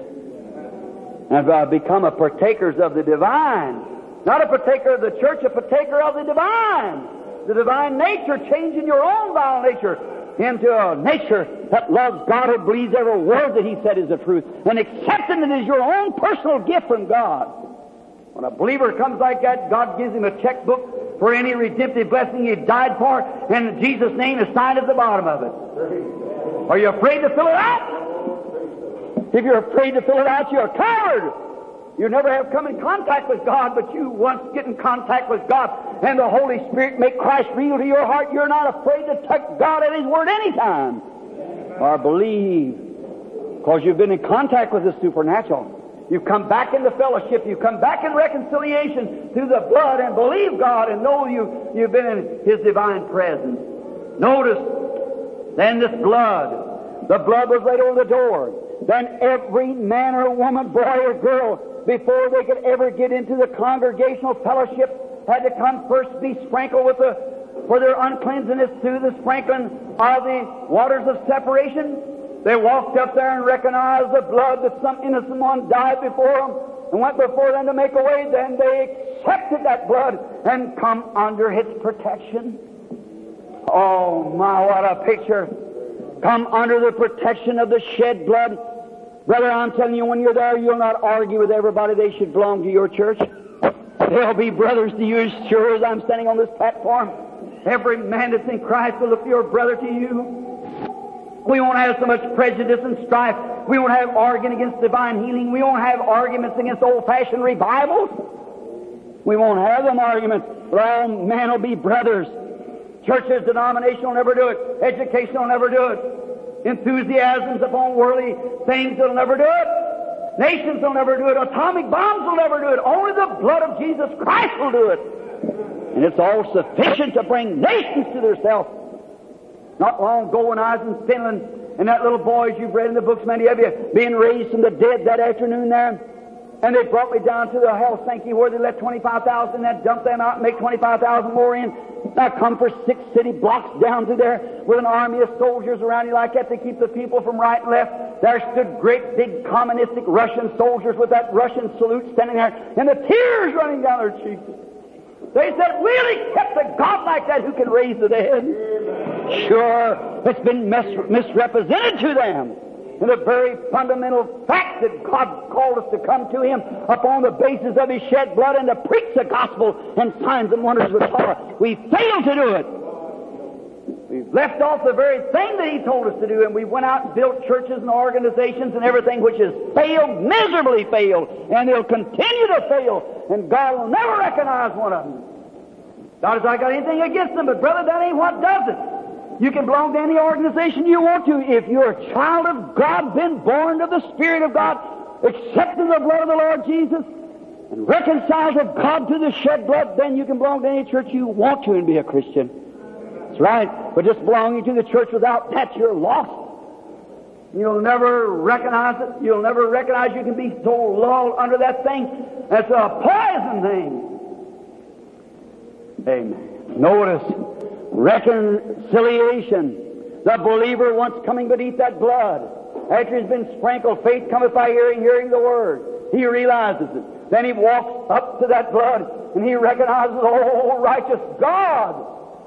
S1: and uh, become a partakers of the divine. Not a partaker of the church, a partaker of the divine. The divine nature, changing your own vile nature into a nature that loves God and believes every word that He said is the truth, and accepting it as your own personal gift from God. When a believer comes like that, God gives him a checkbook for any redemptive blessing He died for, and Jesus' name is signed at the bottom of it. Are you afraid to fill it out? If you're afraid to fill it out, you're a coward. You never have come in contact with God, but you once get in contact with God and the Holy Spirit make Christ real to your heart, you're not afraid to touch God at His Word anytime. Or believe, because you've been in contact with the supernatural. You've come back into fellowship, you've come back in reconciliation through the blood, and believe God and know you, you've been in His divine presence. Notice, then this blood, the blood was laid over the door. Then every man or woman, boy or girl, before they could ever get into the congregational fellowship, had to come first be sprinkled with the, for their uncleanness through the sprinkling of the waters of separation. They walked up there and recognized the blood that some innocent one died before them and went before them to make a way. Then they accepted that blood and come under its protection. Oh my, what a picture. Come under the protection of the shed blood. Brother, I'm telling you, when you're there, you'll not argue with everybody they should belong to your church. They'll be brothers to you as sure as I'm standing on this platform. Every man that's in Christ will look your brother to you. We won't have so much prejudice and strife. We won't have arguing against divine healing. We won't have arguments against old-fashioned revivals. We won't have them arguments. But all men will be brothers. Churches, denomination will never do it. Education will never do it. Enthusiasms upon worldly things will never do it. Nations will never do it. Atomic bombs will never do it. Only the blood of Jesus Christ will do it. And it's all sufficient to bring nations to themselves. Not long ago when I was in Finland, and that little boy, as you've read in the books, many of you, being raised from the dead that afternoon there, and they brought me down to the Helsinki where they let twenty-five thousand and dump them out and make twenty-five thousand more in. And I come for six city blocks down to there with an army of soldiers around you like that to keep the people from right and left. There stood great big communistic Russian soldiers with that Russian salute standing there, and the tears running down their cheeks. They said, really kept a God like that who can raise the dead? Sure, it's been mis- misrepresented to them. And the very fundamental fact that God called us to come to Him upon the basis of His shed blood and to preach the gospel and signs and wonders with power. We failed to do it. We've left off the very thing that He told us to do, and we went out and built churches and organizations and everything which has failed, miserably failed, and they'll continue to fail, and God will never recognize one of them. Not as I got anything against them, but brother, that ain't what does it. You can belong to any organization you want to. If you're a child of God, been born of the Spirit of God, accepting the blood of the Lord Jesus, and reconciled to God through the shed blood, then you can belong to any church you want to and be a Christian. That's right. But just belonging to the church without that, you're lost. You'll never recognize it. You'll never recognize you can be so lulled under that thing. That's a poison thing. Amen. Notice reconciliation. The believer once coming beneath that blood, after he's been sprinkled, faith cometh by hearing, hearing the word. He realizes it. Then he walks up to that blood and he recognizes, oh, righteous God,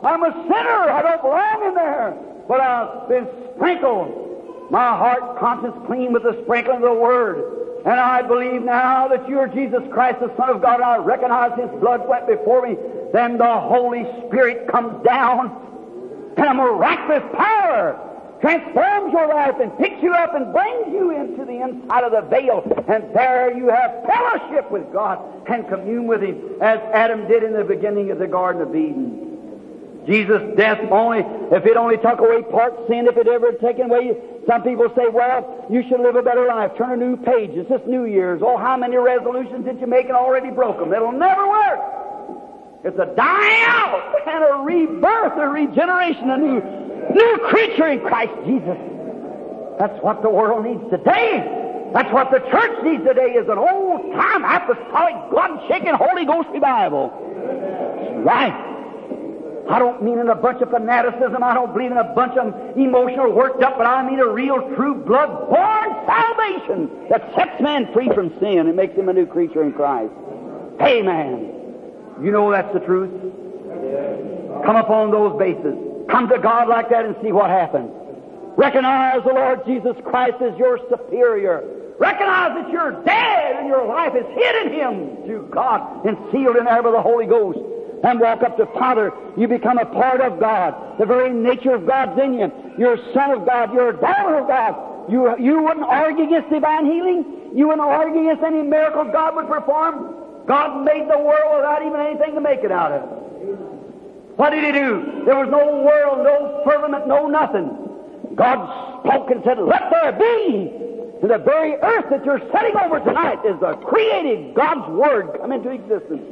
S1: I'm a sinner. I don't belong in there. But I've been sprinkled. My heart, conscience clean with the sprinkling of the Word. And I believe now that you are Jesus Christ, the Son of God, and I recognize His blood went before me. Then the Holy Spirit comes down, and a miraculous power transforms your life and picks you up and brings you into the inside of the veil. And there you have fellowship with God and commune with Him, as Adam did in the beginning of the Garden of Eden. Jesus' death only, if it only took away part sin, if it ever had taken away, some people say, well, you should live a better life. Turn a new page. It's just New Year's. Oh, how many resolutions did you make and already broke them? It'll never work. It's a dying out and a rebirth, a regeneration, a new, new creature in Christ Jesus. That's what the world needs today. That's what the church needs today, is an old-time apostolic, blood-shaking, Holy Ghost revival. That's right. I don't mean in a bunch of fanaticism. I don't believe in a bunch of emotional worked up, but I mean a real, true, blood-born salvation that sets man free from sin and makes him a new creature in Christ. Amen. You know that's the truth. Come upon those bases. Come to God like that and see what happens. Recognize the Lord Jesus Christ as your superior. Recognize that you're dead and your life is hid in Him to God and sealed in there by the Holy Ghost. And walk up to Father. You become a part of God. The very nature of God's in you. You're a son of God. You're a daughter of God. You, you wouldn't argue against divine healing. You wouldn't argue against any miracle God would perform. God made the world without even anything to make it out of. What did He do? There was no world, no firmament, no nothing. God spoke and said, let there be. And the very earth that you're sitting over tonight is the created God's Word come into existence.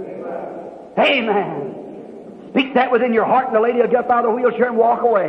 S1: Amen. Speak that within your heart, and the lady will get out of the wheelchair and walk away.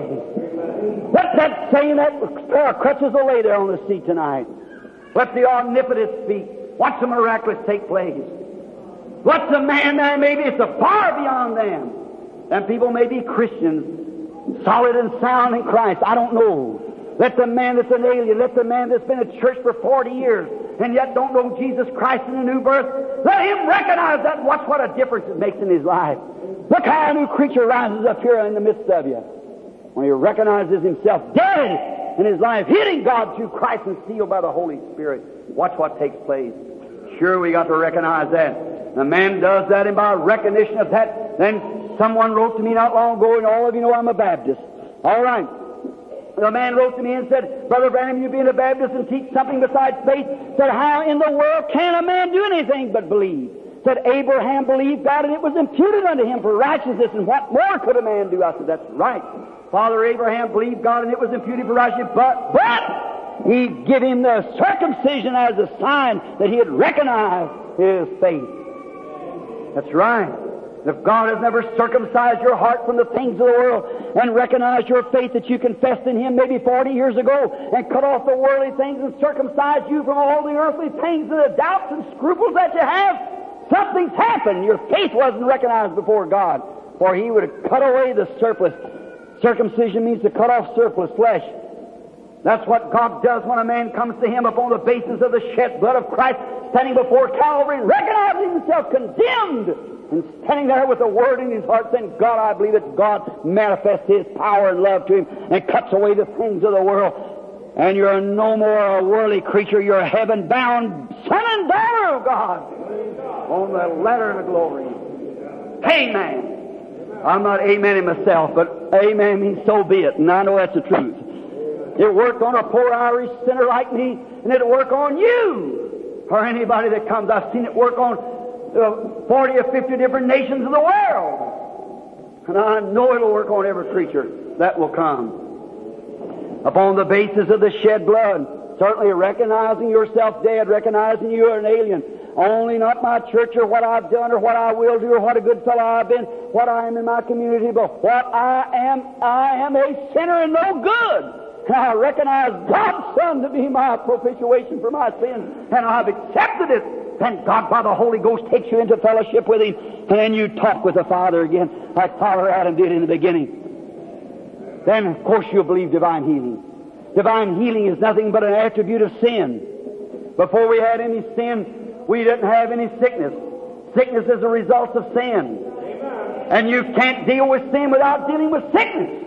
S1: Let that saying, that pair of crutches will lay there on the seat tonight. Let the omnipotent speak. Watch the miraculous take place. What's the man there? Maybe it's a far beyond them. And people may be Christians, solid and sound in Christ. I don't know. Let the man that's an alien, let the man that's been at church for forty years and yet don't know Jesus Christ in the new birth, let him recognize that. Watch what a difference it makes in his life. Look how a new creature rises up here in the midst of you. When he recognizes himself dead in his life, hitting God through Christ and sealed by the Holy Spirit. Watch what takes place. Sure, we got to recognize that. The man does that, and by recognition of that, then someone wrote to me not long ago, and all of you know I'm a Baptist. All right. The man wrote to me and said, Brother Branham, you being a Baptist and teach something besides faith, said, how in the world can a man do anything but believe? Said, Abraham believed God and it was imputed unto him for righteousness, and what more could a man do? I said, that's right. Father Abraham believed God and it was imputed for righteousness, but, but he gave him the circumcision as a sign that he had recognized his faith. That's right. If God has never circumcised your heart from the things of the world and recognized your faith that you confessed in Him maybe forty years ago and cut off the worldly things and circumcised you from all the earthly things and the doubts and scruples that you have, something's happened. Your faith wasn't recognized before God, for He would have cut away the surplus. Circumcision means to cut off surplus flesh. That's what God does when a man comes to Him upon the basis of the shed blood of Christ, standing before Calvary, recognizing himself condemned, and standing there with the Word in his heart, saying, God, I believe that God manifests His power and love to him and cuts away the things of the world. And you're no more a worldly creature. You're a heaven-bound son and daughter of God on the ladder of glory. Amen. I'm not amening myself, but amen means so be it, and I know that's the truth. It worked on a poor Irish sinner like me, and it'll work on you or anybody that comes. I've seen it work on Uh, forty or fifty different nations of the world. And I know it'll work on every creature that will come. Upon the basis of the shed blood, certainly recognizing yourself dead, recognizing you are an alien. Only not my church or what I've done or what I will do or what a good fellow I've been, what I am in my community, but what I am, I am a sinner and no good. And I recognize God's Son to be my propitiation for my sins, and I've accepted it. Then God, by the Holy Ghost, takes you into fellowship with Him, and then you talk with the Father again, like Father Adam did in the beginning. Then, of course, you'll believe divine healing. Divine healing is nothing but an attribute of sin. Before we had any sin, we didn't have any sickness. Sickness is a result of sin. And you can't deal with sin without dealing with sickness.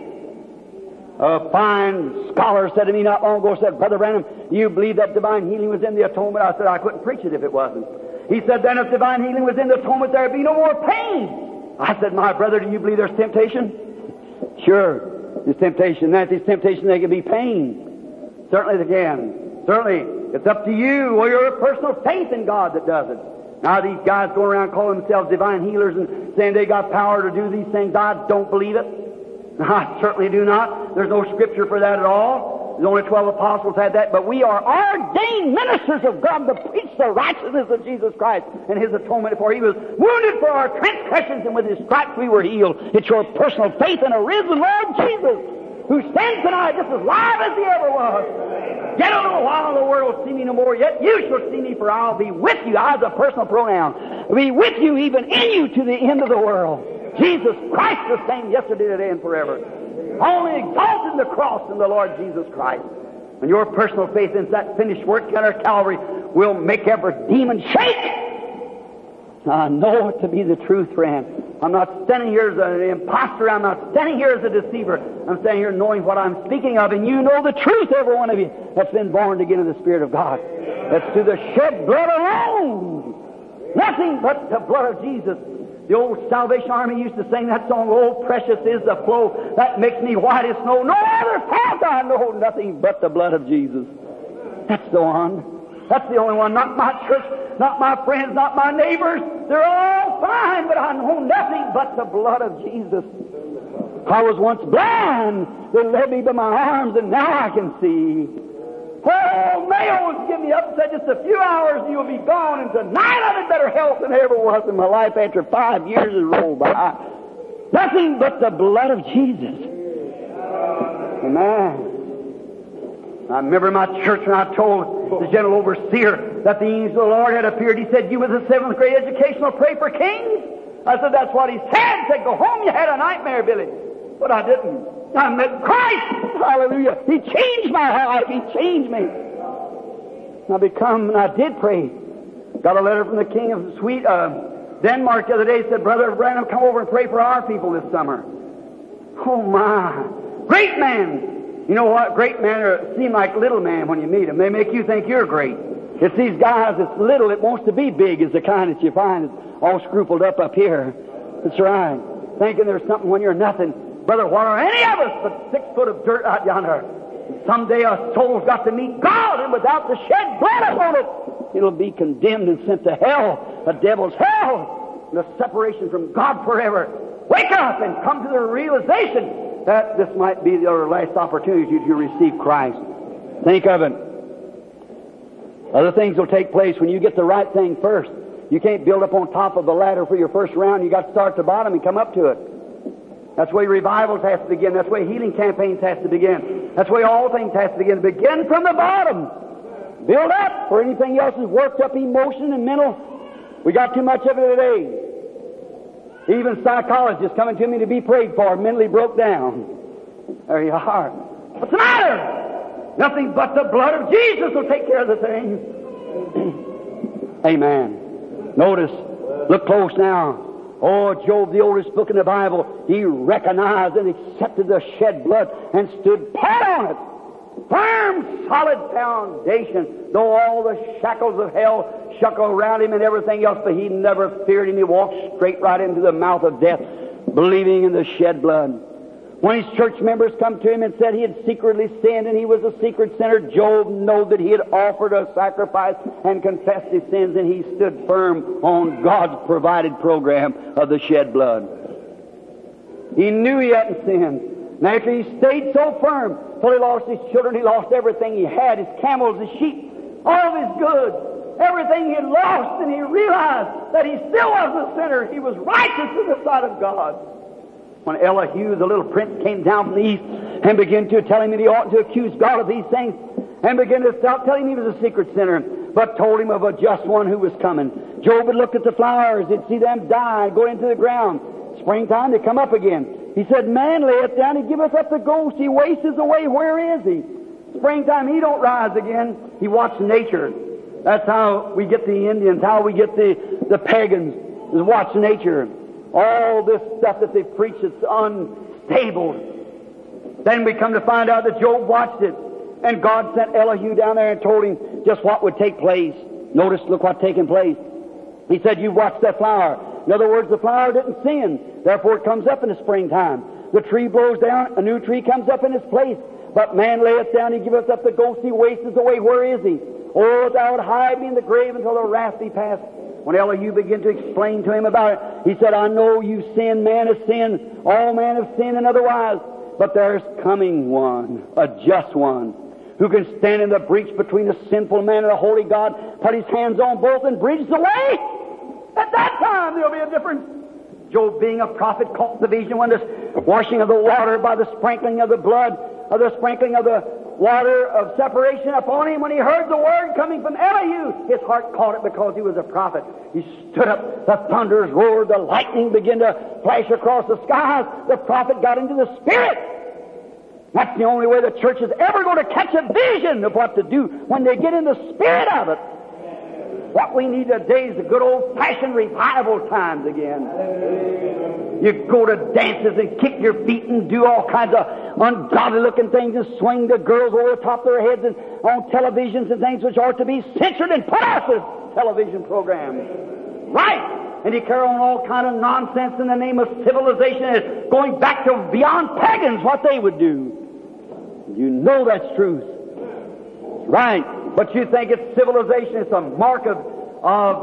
S1: A fine scholar said to me not long ago, said, Brother Branham, you believe that divine healing was in the atonement? I said, I couldn't preach it if it wasn't. He said, then if divine healing was in the atonement, there'd be no more pain. I said, my brother, do you believe there's temptation? Sure, there's temption. Then if there's temptation, there can be pain. Certainly they can. Certainly, it's up to you or your personal faith in God that does it. Now these guys going around calling themselves divine healers and saying they got power to do these things, I don't believe it. I certainly do not. There's no scripture for that at all. The only twelve apostles had that. But we are ordained ministers of God to preach the righteousness of Jesus Christ and His atonement, for He was wounded for our transgressions, and with His stripes we were healed. It's your personal faith in a risen Lord Jesus, who stands tonight just as live as He ever was. Yet a little while the world will see me no more, yet you shall see me, for I'll be with you. I have a personal pronoun. Be with you, even in you, to the end of the world. Jesus Christ the same yesterday, today, and forever. Only exalted in the cross in the Lord Jesus Christ. And your personal faith in that finished work at Calvary will make every demon shake. I know it to be the truth, friend. I'm not standing here as an impostor. I'm not standing here as a deceiver. I'm standing here knowing what I'm speaking of, and you know the truth, every one of you, that's been born again of the Spirit of God. That's through the shed blood alone. Nothing but the blood of Jesus. The old Salvation Army used to sing that song, oh, precious is the flow that makes me white as snow. No other path I know, nothing but the blood of Jesus. That's the one. That's the only one. Not my church, not my friends, not my neighbors. They're all fine, but I know nothing but the blood of Jesus. I was once blind. They led me by my arms, and now I can see. Oh, Mayo give me up and said, just a few hours and you'll be gone. And tonight I'm in better health than I ever was in my life after five years has rolled by. Nothing but the blood of Jesus. Amen. I remember in my church when I told the general overseer that the angel of the Lord had appeared. He said, you was a seventh grade educational, pray for kings? I said, that's what he said. He said, go home, you had a nightmare, Billy. But I didn't. I met Christ. Hallelujah. He changed my life. He changed me. I become, and I did pray. Got a letter from the king of Sweden, uh, Denmark the other day. Said, Brother Branham, come over and pray for our people this summer. Oh my. Great man. You know what? Great men are, seem like little men when you meet them. They make you think you're great. It's these guys that's little that wants to be big is the kind that you find is all scrupled up up here. That's right. Thinking there's something when you're nothing. Brother, what are any of us but six foot of dirt out yonder? Someday a soul's got to meet God, and without the shed blood upon it, it'll be condemned and sent to hell, the devil's hell, and a separation from God forever. Wake up and come to the realization that this might be your last opportunity to receive Christ. Think of it. Other things will take place when you get the right thing first. You can't build up on top of the ladder for your first round. You got to start at the bottom and come up to it. That's the way revivals has to begin. That's the way healing campaigns has to begin. That's the way all things has to begin. Begin from the bottom. Build up, for anything else is worked up emotion and mental. We got too much of it today. Even psychologists coming to me to be prayed for, mentally broke down. There you are. What's the matter? Nothing but the blood of Jesus will take care of the thing. Amen. Notice, look close now. Oh, Job, the oldest book in the Bible, he recognized and accepted the shed blood and stood pat on it. Firm, solid foundation, though all the shackles of hell shook around him and everything else, but he never feared him. He walked straight right into the mouth of death, believing in the shed blood. When his church members come to him and said he had secretly sinned and he was a secret sinner, Job knew that he had offered a sacrifice and confessed his sins, and he stood firm on God's provided program of the shed blood. He knew he hadn't sinned. And after he stayed so firm, till he lost his children, he lost everything he had, his camels, his sheep, all of his goods, everything he had lost, and he realized that he still was a sinner. He was righteous in the sight of God. When Elihu, the little prince, came down from the east and began to tell him that he ought to accuse God of these things, and began to stop telling him he was a secret sinner, but told him of a just one who was coming. Job had looked at the flowers, he'd see them die and go into the ground. Springtime, they come up again. He said, man layeth down, he giveth up the ghost, he wastes away, where is he? Springtime, he don't rise again. He watched nature. That's how we get the Indians, how we get the, the pagans, is watch nature. all this stuff that they preach that's unstable. Then we come to find out that Job watched it, and God sent Elihu down there and told him just what would take place. Notice, look what's taking place. He said, you watched that flower. In other words, the flower didn't sin. Therefore, it comes up in the springtime. The tree blows down, a new tree comes up in its place. But man layeth down, he giveth up the ghost, he wasteth away. Where is he? Oh, thou would hide me in the grave until the wrath be past. When Elihu began to explain to him about it, he said, I know you sin, man has sinned, all man have sinned and otherwise. But there's coming one, a just one, who can stand in the breach between a sinful man and a holy God, put his hands on both and bridge the way. At that time there'll be a difference. Job, being a prophet, caught the vision when this washing of the water by the sprinkling of the blood, of the sprinkling of the water of separation upon him. When he heard the word coming from Elihu, his heart caught it because he was a prophet. He stood up, the thunders roared, the lightning began to flash across the skies. The prophet got into the Spirit. That's the only way the church is ever going to catch a vision of what to do, when they get in the spirit of it. What we need today is the good old-fashioned revival times again. You go to dances and kick your feet and do all kinds of ungodly-looking things and swing the girls over the top of their heads and on televisions and things which ought to be censored and put off as television programs. Right! And you carry on all kind of nonsense in the name of civilization, and going back to beyond pagans, what they would do. You know that's truth. Right. But you think it's civilization. It's a mark of, of,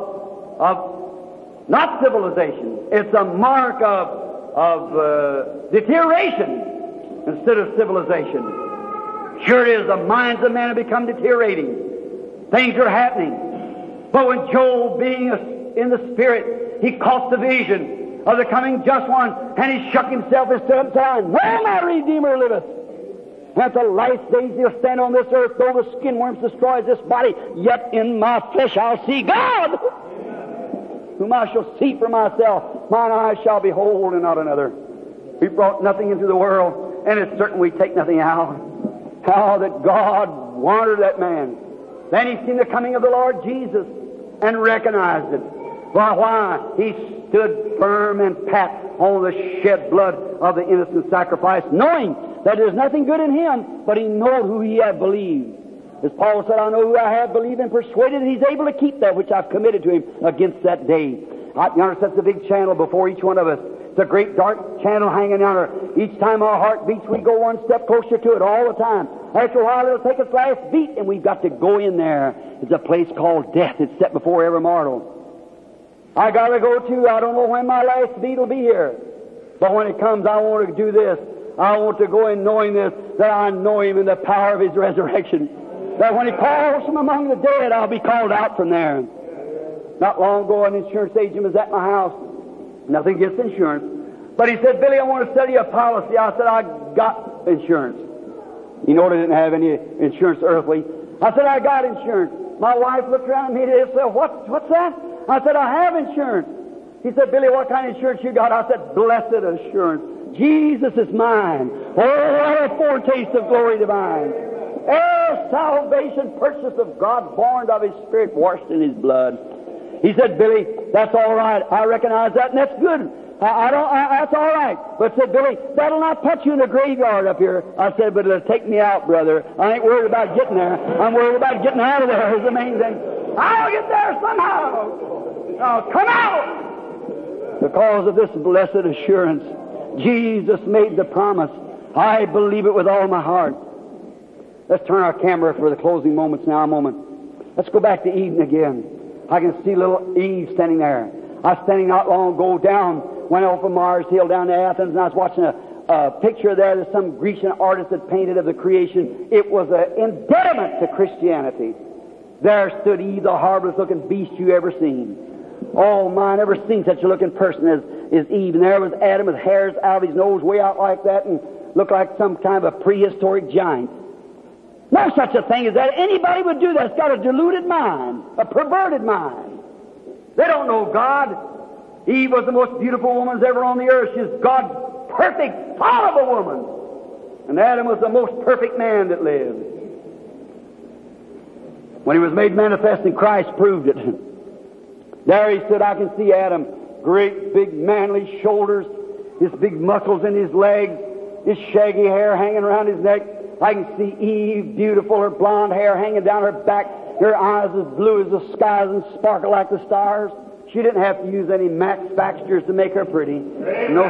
S1: of not civilization. It's a mark of, of uh, deterioration instead of civilization. Sure it is. The minds of men have become deteriorating. Things are happening. But when Job, being in the Spirit, he caught the vision of the coming just one, and he shook himself and stood up saying, well, my Redeemer liveth. At the last days he'll stand on this earth, though the skin worms destroys this body, yet in my flesh I'll see God, whom I shall see for myself. Mine eyes shall behold and not another. We brought nothing into the world, and it's certain we take nothing out. How that God wanted that man. Then he seen the coming of the Lord Jesus and recognized it. Why? Why? He stood firm and pat on the shed blood of the innocent sacrifice, knowing that there's nothing good in him, but he knowed who he had believed. As Paul said, I know who I have believed and persuaded, and he's able to keep that which I've committed to him against that day. Out yonder sets a big channel before each one of us. It's a great dark channel hanging yonder. Each time our heart beats, we go one step closer to it all the time. After a while, it'll take its last beat, and we've got to go in there. It's a place called death. It's set before every mortal. I got to go to, I don't know when my last beat will be here. But when it comes, I want to do this. I want to go in knowing this, that I know Him in the power of His resurrection. That when He calls from among the dead, I'll be called out from there. Not long ago, an insurance agent was at my house. Nothing against insurance. But he said, Billy, I want to sell you a policy. I said, I got insurance. You know, I didn't have any insurance earthly. I said, I got insurance. My wife looked around at me and said, what, what's that? I said, I have insurance. He said, Billy, what kind of insurance you got? I said, blessed assurance. Jesus is mine. Oh, what a foretaste of glory divine. Oh, salvation, purchase of God, born of His Spirit, washed in His blood. He said, Billy, that's all right. I recognize that, and that's good. I, I don't. I, that's all right. But said, Billy, that'll not put you in the graveyard up here. I said, but it'll take me out, brother. I ain't worried about getting there. I'm worried about getting out of there is the main thing. I'll get there somehow. Now, come out. Because of this blessed assurance, Jesus made the promise. I believe it with all my heart. Let's turn our camera for the closing moments now, a moment. Let's go back to Eden again. I can see little Eve standing there. I was standing not long ago down, went off of Mars Hill down to Athens, and I was watching a, a picture there that some Grecian artist had painted of the creation. It was an indictment to Christianity. There stood Eve, the horriblest looking beast you ever seen. Oh, my, I never seen such a looking person as, as Eve. And there was Adam with hairs out of his nose way out like that and looked like some kind of a prehistoric giant. No such a thing as that. Anybody would do that. It's got a deluded mind, a perverted mind. They don't know God. Eve was the most beautiful woman ever on the earth. She's God's perfect thought of a woman. And Adam was the most perfect man that lived. When he was made manifest in Christ, proved it. There he stood. I can see Adam great big manly shoulders, his big muscles in his legs, his shaggy hair hanging around his neck. I can see Eve, beautiful, her blonde hair hanging down her back, her eyes as blue as the skies and sparkle like the stars. She didn't have to use any Max Baxters to make her pretty. No,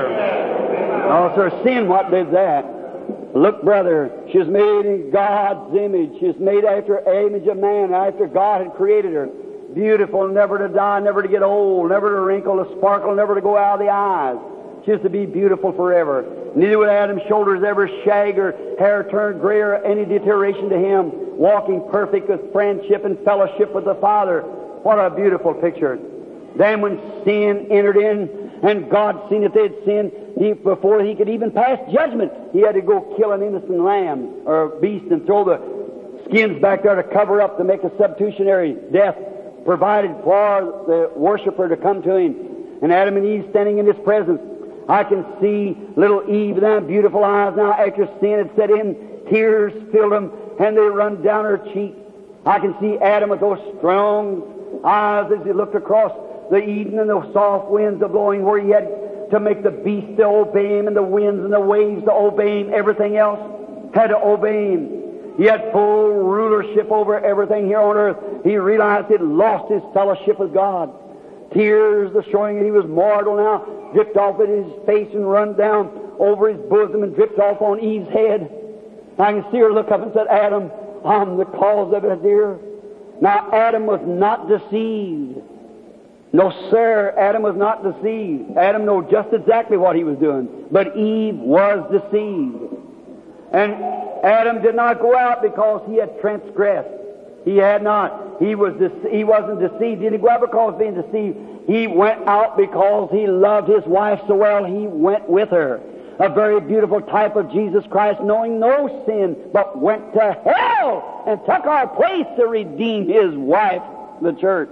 S1: sir. No, sir. Sin what did that? Look, brother, she's made in God's image. She's made after the image of man, after God had created her. Beautiful, never to die, never to get old, never to wrinkle, to sparkle, never to go out of the eyes. She's to be beautiful forever. Neither would Adam's shoulders ever shag or hair turn gray or any deterioration to him, walking perfect with friendship and fellowship with the Father. What a beautiful picture. Then when sin entered in, and God seen that they had sinned, he, before he could even pass judgment, he had to go kill an innocent lamb or beast and throw the skins back there to cover up, to make a substitutionary death provided for the worshiper to come to him. And Adam and Eve standing in his presence. I can see little Eve with them beautiful eyes now after sin had set in. Tears filled them and they run down her cheek. I can see Adam with those strong eyes as he looked across the Eden and the soft winds of blowing, where he had to make the beast to obey him and the winds and the waves to obey him. Everything else had to obey him. He had full rulership over everything here on earth. He realized he'd lost his fellowship with God. Tears showing that he was mortal now dripped off at his face and run down over his bosom and dripped off on Eve's head. I can see her look up and said, Adam, I'm the cause of it, dear. Now, Adam was not deceived. No, sir, Adam was not deceived. Adam knew just exactly what he was doing. But Eve was deceived. And Adam did not go out because he had transgressed. He had not. He was. Dece- he wasn't deceived. He didn't go out because of being deceived. He went out because he loved his wife so well. He went with her. A very beautiful type of Jesus Christ, knowing no sin, but went to hell and took our place to redeem his wife, the church.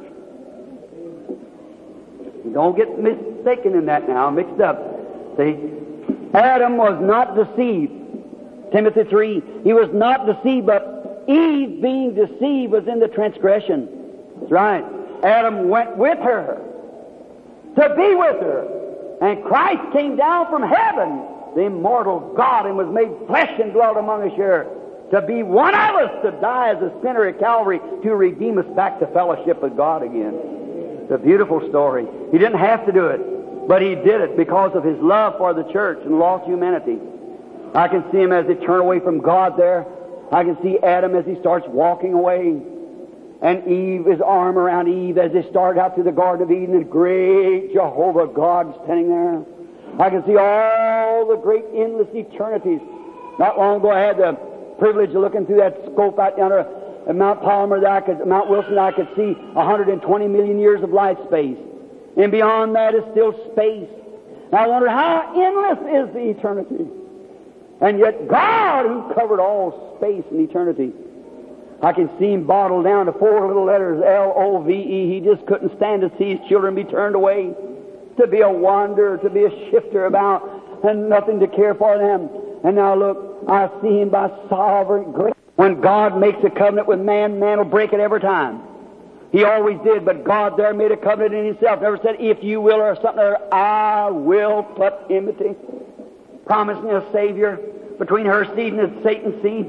S1: Don't get mistaken in that now, mixed up. See, Adam was not deceived. Timothy three, he was not deceived, but Eve, being deceived, was in the transgression. That's right. Adam went with her to be with her. And Christ came down from heaven, the immortal God, and was made flesh and dwelt among us here, to be one of us, to die as a sinner at Calvary, to redeem us back to fellowship with God again. It's a beautiful story. He didn't have to do it, but he did it because of his love for the church and lost humanity. I can see him as they turn away from God there. I can see Adam as he starts walking away, and Eve, his arm around Eve as they start out through the Garden of Eden, and great Jehovah God standing there. I can see all the great endless eternities. Not long ago I had the privilege of looking through that scope out yonder at Mount Palmer, that I could, Mount Wilson, I could see one hundred twenty million years of light space. And beyond that is still space. And I wonder, how endless is the eternity? And yet God, who covered all space and eternity, I can see him bottled down to four little letters, L O V E. He just couldn't stand to see his children be turned away, to be a wanderer, to be a shifter about, and nothing to care for them. And now look, I see him by sovereign grace. When God makes a covenant with man, man will break it every time. He always did, but God there made a covenant in himself. Never said, if you will, or something other, I will put enmity. Promising a Savior between her seed and Satan's seed.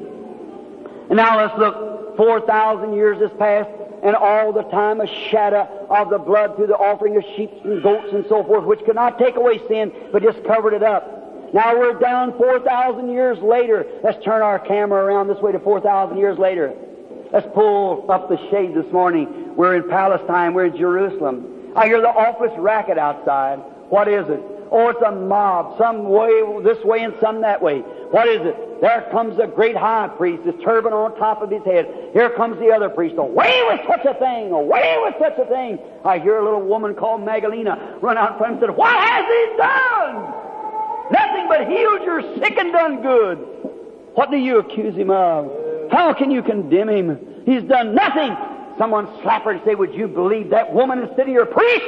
S1: And now let's look, four thousand years has passed, and all the time a shadow of the blood through the offering of sheep and goats and so forth, which could not take away sin, but just covered it up. Now we're down four thousand years later. Let's turn our camera around this way to four thousand years later. Let's pull up the shade this morning. We're in Palestine. We're in Jerusalem. I hear the awfulest racket outside. What is it? Oh, it's a mob. Some way this way and some that way. What is it? There comes a great high priest, his turban on top of his head. Here comes the other priest. Away with such a thing! Away with such a thing! I hear a little woman called Magdalena run out in front and said, what has he done? Nothing but healed your sick and done good. What do you accuse him of? How can you condemn him? He's done nothing. Someone slap her and say, would you believe that woman is sitting here, priest?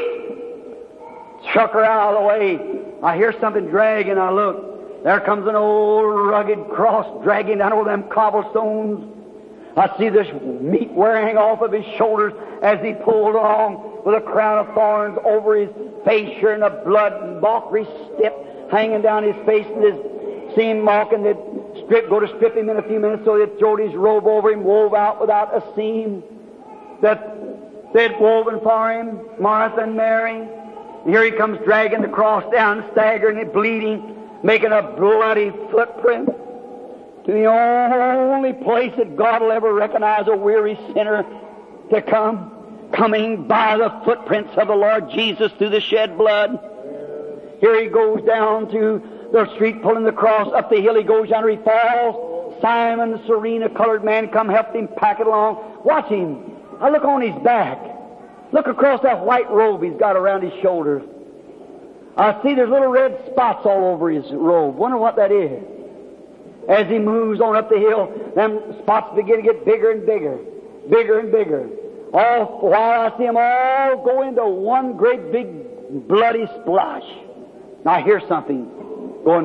S1: Chuck her out of the way. I hear something drag and I look. There comes an old rugged cross dragging down over them cobblestones. I see this meat wearing off of his shoulders as he pulled along. with a crown of thorns over his face, sure, and a blood and mockery step hanging down his face, and they'd see him mocking, they'd strip, go to strip him in a few minutes, so they'd throw his robe over him, wove out without a seam, that they'd woven for him, Martha and Mary. And here he comes dragging the cross down, staggering and bleeding, making a bloody footprint to the only place that God will ever recognize a weary sinner to come, coming by the footprints of the Lord Jesus through the shed blood. Here he goes down to the street pulling the cross up the hill. He goes yonder, he falls. Simon, the Serena-colored man, come help him pack it along. Watch him. I look on his back. Look across that white robe he's got around his shoulders. I see there's little red spots all over his robe. Wonder what that is. As he moves on up the hill, them spots begin to get bigger and bigger, bigger and bigger. All while I see them all go into one great big bloody splash. Now I hear something going.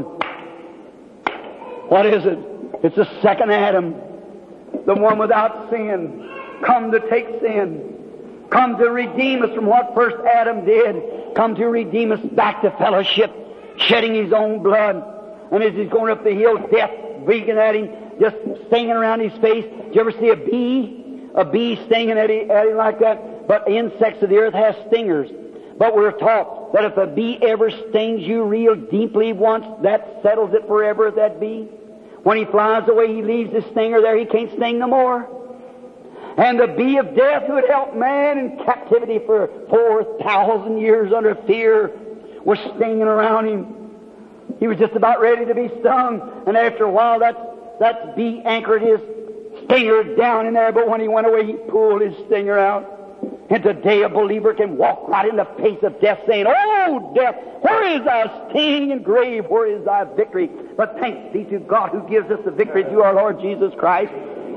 S1: What is it? It's the second Adam, the one without sin, come to take sin, come to redeem us from what first Adam did, come to redeem us back to fellowship, shedding his own blood. And as he's going up the hill, death beating at him, just stinging around his face. Did you ever see a bee? A bee stinging at him, at him like that? But insects of the earth have stingers. But we're taught that if a bee ever stings you real deeply once, that settles it forever, that bee. When he flies away, he leaves his stinger there. He can't sting no more. And the bee of death who had held man in captivity for four thousand years under fear was stinging around him. He was just about ready to be stung. And after a while, that, that bee anchored his stinger down in there. But when he went away, he pulled his stinger out. And today a believer can walk right in the face of death saying, "Oh, death, where is thy sting? And grave, where is thy victory?" But thanks be to God who gives us the victory through our Lord Jesus Christ.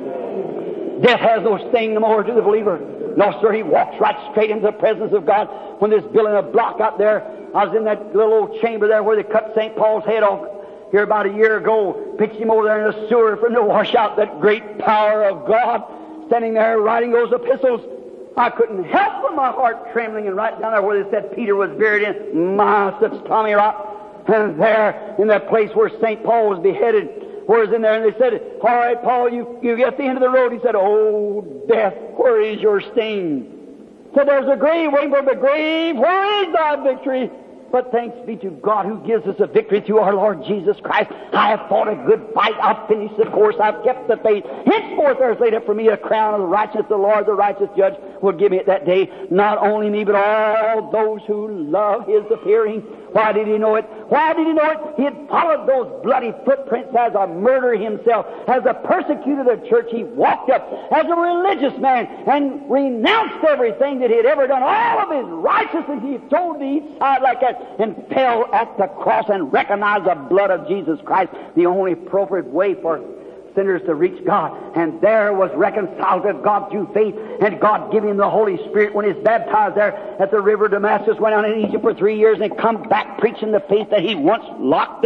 S1: Death has no sting no more to the believer. No, sir, he walks right straight into the presence of God. When there's building a block out there, I was in that little old chamber there where they cut Saint Paul's head off here about a year ago. Pitched him over there in the sewer for him to wash out that great power of God. Standing there writing those epistles. I couldn't help but my heart trembling, and right down there where they said Peter was buried in, my, such Tommy Rock. And there, in that place where Saint Paul was beheaded, whereas in there, and they said, "All right, Paul, you, you get the end of the road." He said, "Oh, death, where is your sting?" Said, "There's a grave waiting for the grave. Where is thy victory?" But thanks be to God who gives us a victory through our Lord Jesus Christ. I have fought a good fight. I've finished the course. I've kept the faith. Henceforth there is laid up for me a crown of the righteous. The Lord, the righteous judge, will give me at that day. Not only me, but all those who love His appearing. Why did He know it? Why did He know it? He had followed those bloody footprints as a murderer himself. As a persecutor of the church, He walked up as a religious man and renounced everything that He had ever done. All of His righteousness He threw to each side like that and fell at the cross and recognized the blood of Jesus Christ, the only appropriate way for sinners to reach God. And there was reconciled to God through faith, and God gave him the Holy Spirit when he was baptized there at the river of Damascus, went down in Egypt for three years and come back preaching the faith that he once locked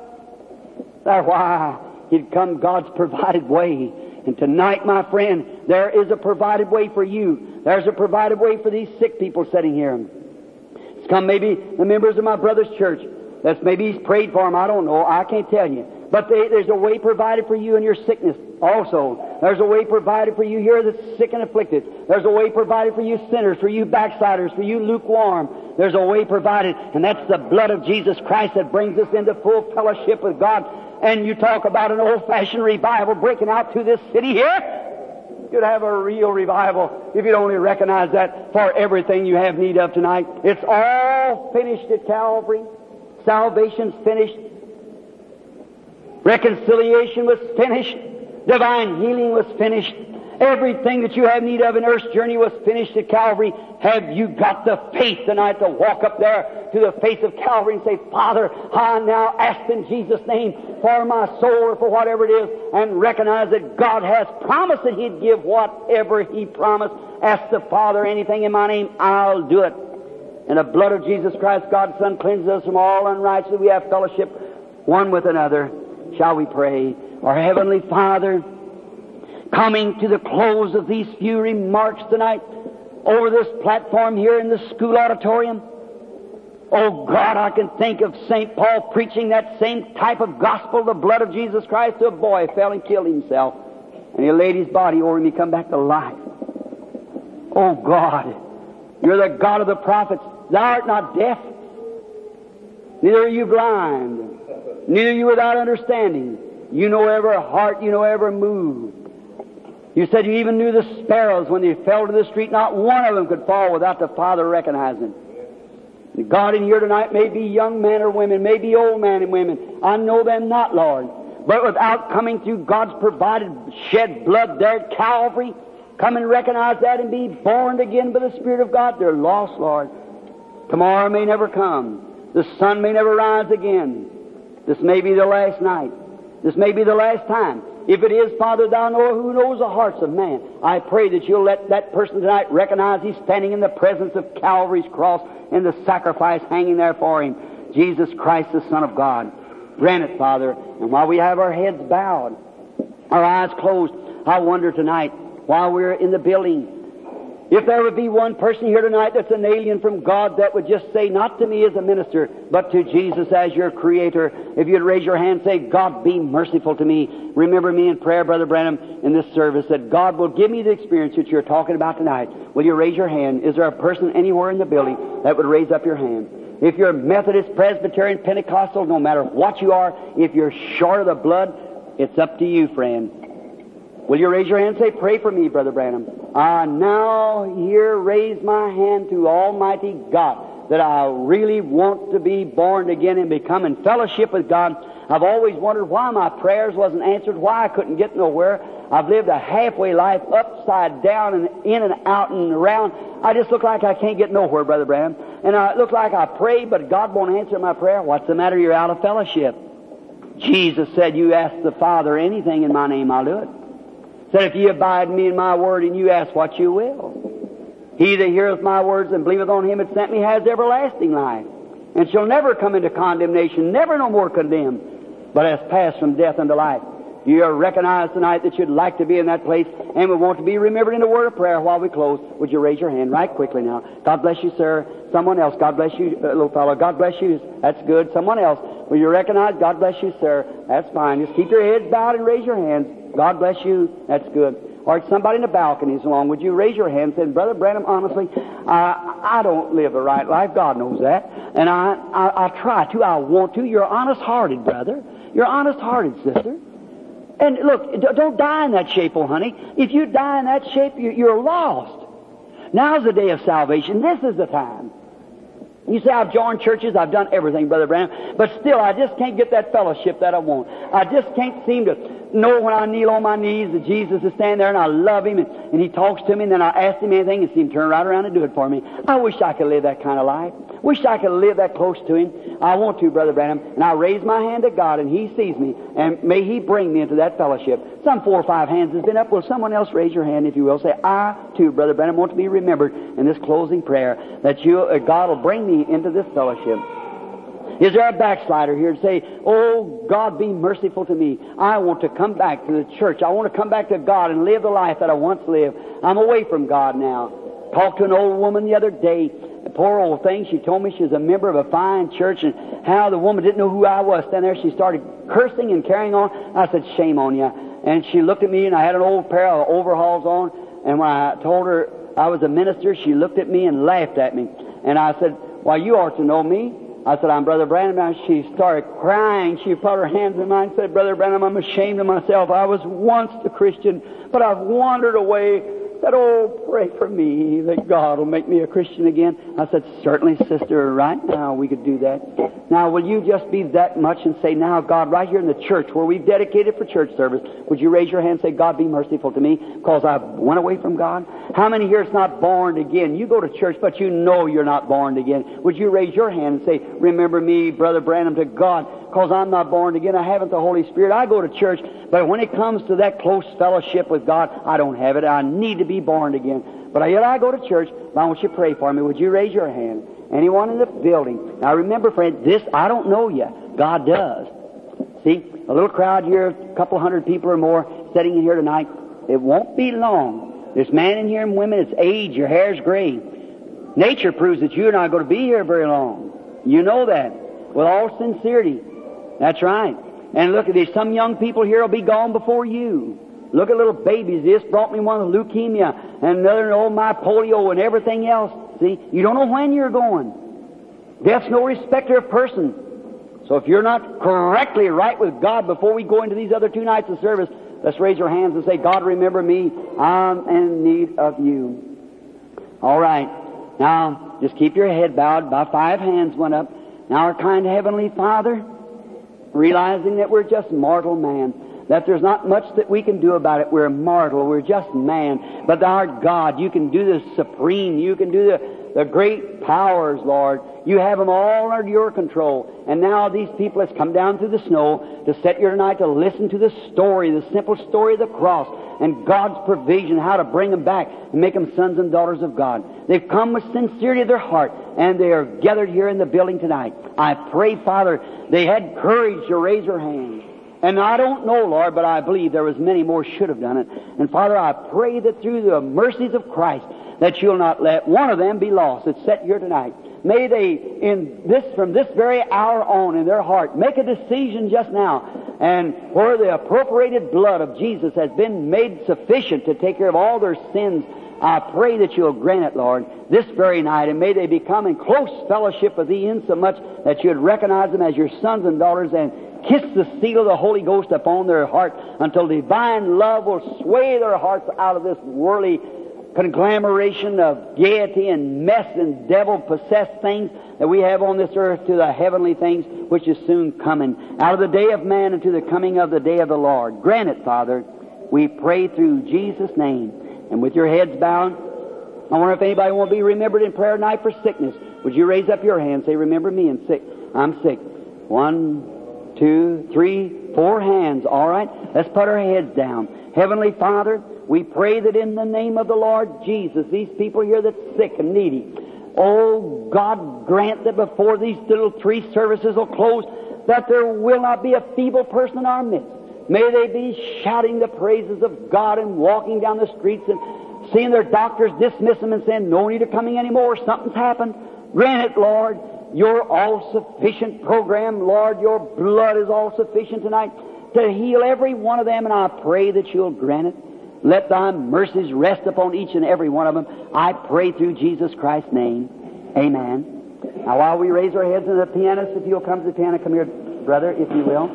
S1: up. That's why he'd come God's provided way. And tonight, my friend, there is a provided way for you. There's a provided way for these sick people sitting here. It's come maybe the members of my brother's church. That's maybe he's prayed for them. I don't know. I can't tell you. But they, there's a way provided for you in your sickness also. There's a way provided for you here that's sick and afflicted. There's a way provided for you sinners, for you backsliders, for you lukewarm. There's a way provided, and that's the blood of Jesus Christ that brings us into full fellowship with God. And you talk about an old-fashioned revival breaking out through this city here. You'd have a real revival if you'd only recognize that for everything you have need of tonight. It's all finished at Calvary. Salvation's finished. Reconciliation was finished. Divine healing was finished. Everything that you have need of in earth's journey was finished at Calvary. Have you got the faith tonight to walk up there to the face of Calvary and say, "Father, I now ask in Jesus' name for my soul," or for whatever it is, and recognize that God has promised that He'd give whatever He promised. Ask the Father anything in my name, I'll do it. And the blood of Jesus Christ, God's Son, cleanses us from all unrighteousness. We have fellowship one with another. Shall we pray? Our Heavenly Father, coming to the close of these few remarks tonight, over this platform here in the school auditorium. Oh God, I can think of Saint Paul preaching that same type of gospel, the blood of Jesus Christ, to a boy who fell and killed himself. And he laid his body over him, he come back to life. Oh God, you're the God of the prophets. Thou art not deaf, neither are you blind, neither are you without understanding. You know every heart, you know every move. You said you even knew the sparrows when they fell to the street. Not one of them could fall without the Father recognizing. God, in here tonight may be young men or women, may be old men and women. I know them not, Lord. But without coming through God's provided shed blood there at Calvary, come and recognize that and be born again by the Spirit of God, they're lost, Lord. Tomorrow may never come. The sun may never rise again. This may be the last night. This may be the last time. If it is, Father, Thou know who knows the hearts of man. I pray that You'll let that person tonight recognize he's standing in the presence of Calvary's cross and the sacrifice hanging there for him. Jesus Christ, the Son of God. Grant it, Father. And while we have our heads bowed, our eyes closed, I wonder tonight, while we're in the building, if there would be one person here tonight that's an alien from God that would just say, not to me as a minister, but to Jesus as your Creator, if you'd raise your hand and say, God, be merciful to me. Remember me in prayer, Brother Branham, in this service, that God will give me the experience that you're talking about tonight. Will you raise your hand? Is there a person anywhere in the building that would raise up your hand? If you're Methodist, Presbyterian, Pentecostal, no matter what you are, if you're short of the blood, it's up to you, friend. Will you raise your hand and say, pray for me, Brother Branham? I now here raise my hand to Almighty God that I really want to be born again and become in fellowship with God. I've always wondered why my prayers wasn't answered, why I couldn't get nowhere. I've lived a halfway life upside down and in and out and around. I just look like I can't get nowhere, Brother Branham. And I look like I pray, but God won't answer my prayer. What's the matter? You're out of fellowship. Jesus said, you ask the Father anything in my name, I'll do it. Said, if ye abide in me in my word, and you ask what you will. He that heareth my words and believeth on him that sent me has everlasting life, and shall never come into condemnation, never no more condemned, but has passed from death unto life. You are recognized tonight that you'd like to be in that place, and we want to be remembered in the word of prayer while we close. Would you raise your hand right quickly now? God bless you, sir. Someone else. God bless you, uh, little fellow. God bless you. That's good. Someone else. Will you recognize? God bless you, sir. That's fine. Just keep your heads bowed and raise your hands. God bless you. That's good. Or somebody in the balconies along. Would you raise your hand and say, Brother Branham, honestly, I, I don't live the right life. God knows that. And I, I, I try to. I want to. You're honest-hearted, brother. You're honest-hearted, sister. And look, don't die in that shape, oh honey. If you die in that shape, you're lost. Now's the day of salvation. This is the time. You say, I've joined churches, I've done everything, Brother Branham, but still I just can't get that fellowship that I want. I just can't seem to know when I kneel on my knees that Jesus is standing there and I love Him and, and He talks to me and then I ask Him anything and see Him turn right around and do it for me. I wish I could live that kind of life. Wish I could live that close to Him. I want to, Brother Branham, and I raise my hand to God and He sees me and may He bring me into that fellowship. Some four or five hands has been up. Will someone else raise your hand, if you will? Say, I too, Brother Branham, want to be remembered in this closing prayer that you, uh, God will bring me into this fellowship. Is there a backslider here to say, oh, God, be merciful to me. I want to come back to the church. I want to come back to God and live the life that I once lived. I'm away from God now. Talked to an old woman the other day. The poor old thing, she told me she was a member of a fine church and how the woman didn't know who I was. Standing there, she started cursing and carrying on. I said, shame on you. And she looked at me, and I had an old pair of overalls on. And when I told her I was a minister, she looked at me and laughed at me. And I said, why, you ought to know me. I said, I'm Brother Branham. And she started crying. She put her hands in mine and said, Brother Branham, I'm ashamed of myself. I was once a Christian, but I've wandered away. Said, oh, pray for me that God will make me a Christian again. I said, certainly, sister, right now we could do that. Now, will you just be that much and say, now, God, right here in the church where we've dedicated for church service, would you raise your hand and say, God, be merciful to me because I went away from God? How many here is not born again? You go to church, but you know you're not born again. Would you raise your hand and say, remember me, Brother Branham, to God, because I'm not born again. I haven't the Holy Spirit. I go to church, but when it comes to that close fellowship with God, I don't have it. I need to be born again. But yet I go to church, but I want you to pray for me. Would you raise your hand? Anyone in the building? Now remember, friend, this, I don't know you. God does. See, a little crowd here, a couple hundred people or more sitting in here tonight. It won't be long
S2: There's man in here and women, it's age, your hair's gray. Nature proves that you're not going to be here very long. You know that. With all sincerity. That's right. And look, there's some young people here will be gone before you. Look at little babies. This brought me one with leukemia and another, oh, my polio and everything else. See, you don't know when you're going. Death's no respecter of person. So if you're not correctly right with God before we go into these other two nights of service, let's raise our hands and say, God, remember me. I'm in need of you. All right. Now, just keep your head bowed. About five hands went up. Now, our kind Heavenly Father, realizing that we're just mortal man, that there's not much that we can do about it. We're mortal. We're just man. But our God, you can do the supreme. You can do the, the great powers, Lord. You have them all under your control. And now these people has come down through the snow to sit here tonight to listen to the story, the simple story of the cross and God's provision, how to bring them back and make them sons and daughters of God. They've come with sincerity of their heart, and they are gathered here in the building tonight. I pray, Father, they had courage to raise their hands. And I don't know, Lord, but I believe there was many more should have done it. And Father, I pray that through the mercies of Christ, that you'll not let one of them be lost that's set here tonight. May they, in this, from this very hour on in their heart, make a decision just now. And where the appropriated blood of Jesus has been made sufficient to take care of all their sins, I pray that you'll grant it, Lord, this very night. And may they become in close fellowship with Thee insomuch that you'd recognize them as your sons and daughters and kiss the seal of the Holy Ghost upon their heart until divine love will sway their hearts out of this worldly conglomeration of gaiety and mess and devil-possessed things that we have on this earth to the heavenly things which is soon coming. Out of the day of man into the coming of the day of the Lord. Grant it, Father. We pray through Jesus' name. And with your heads bowed, I wonder if anybody won't be remembered in prayer tonight for sickness. Would you raise up your hand and say, remember me and sick. I'm sick. One, two, three, four hands. All right. Let's put our heads down. Heavenly Father, we pray that in the name of the Lord Jesus, these people here that's sick and needy, oh God, grant that before these little three services will close, that there will not be a feeble person in our midst. May they be shouting the praises of God and walking down the streets and seeing their doctors dismiss them and saying, no need of coming anymore, something's happened. Grant it, Lord. Your all-sufficient program, Lord, your blood is all-sufficient tonight to heal every one of them, and I pray that you'll grant it. Let thy mercies rest upon each and every one of them. I pray through Jesus Christ's name. Amen. Now, while we raise our heads, and the pianist, if you'll come to the piano, come here, brother, if you will.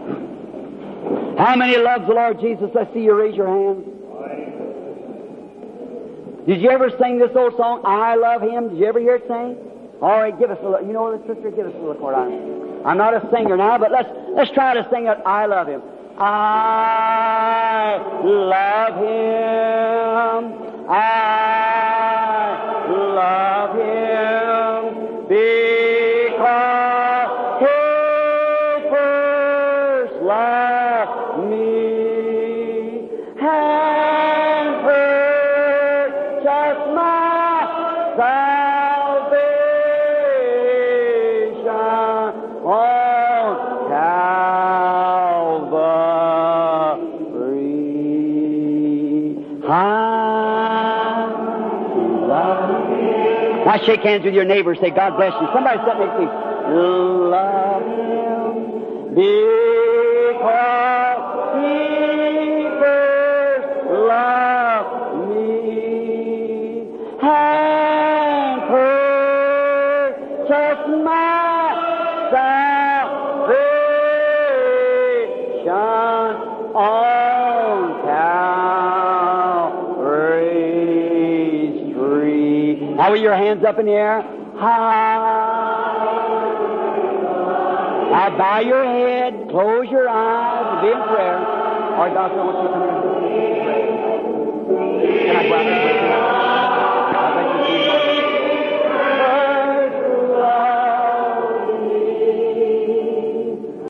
S2: How many loves the Lord Jesus? Let's see you raise your hands. Did you ever sing this old song, I Love Him? Did you ever hear it sing? All right, give us a little, you know what, sister, give us a little chord on it. I'm not a singer now, but let's, let's try to sing it, I Love Him. I love Him. I love Him because He first loved me and purchased my salvation on Calvary. Now shake hands with your neighbor. Say, God bless you. Somebody sit next to you. Love Him because He first loved me and purchased my salvation on Calvary's tree. Now with your hands up in the air. Now bow your head, close your eyes, and be in prayer. All right, Doctor, I want you to come here. Can I go out?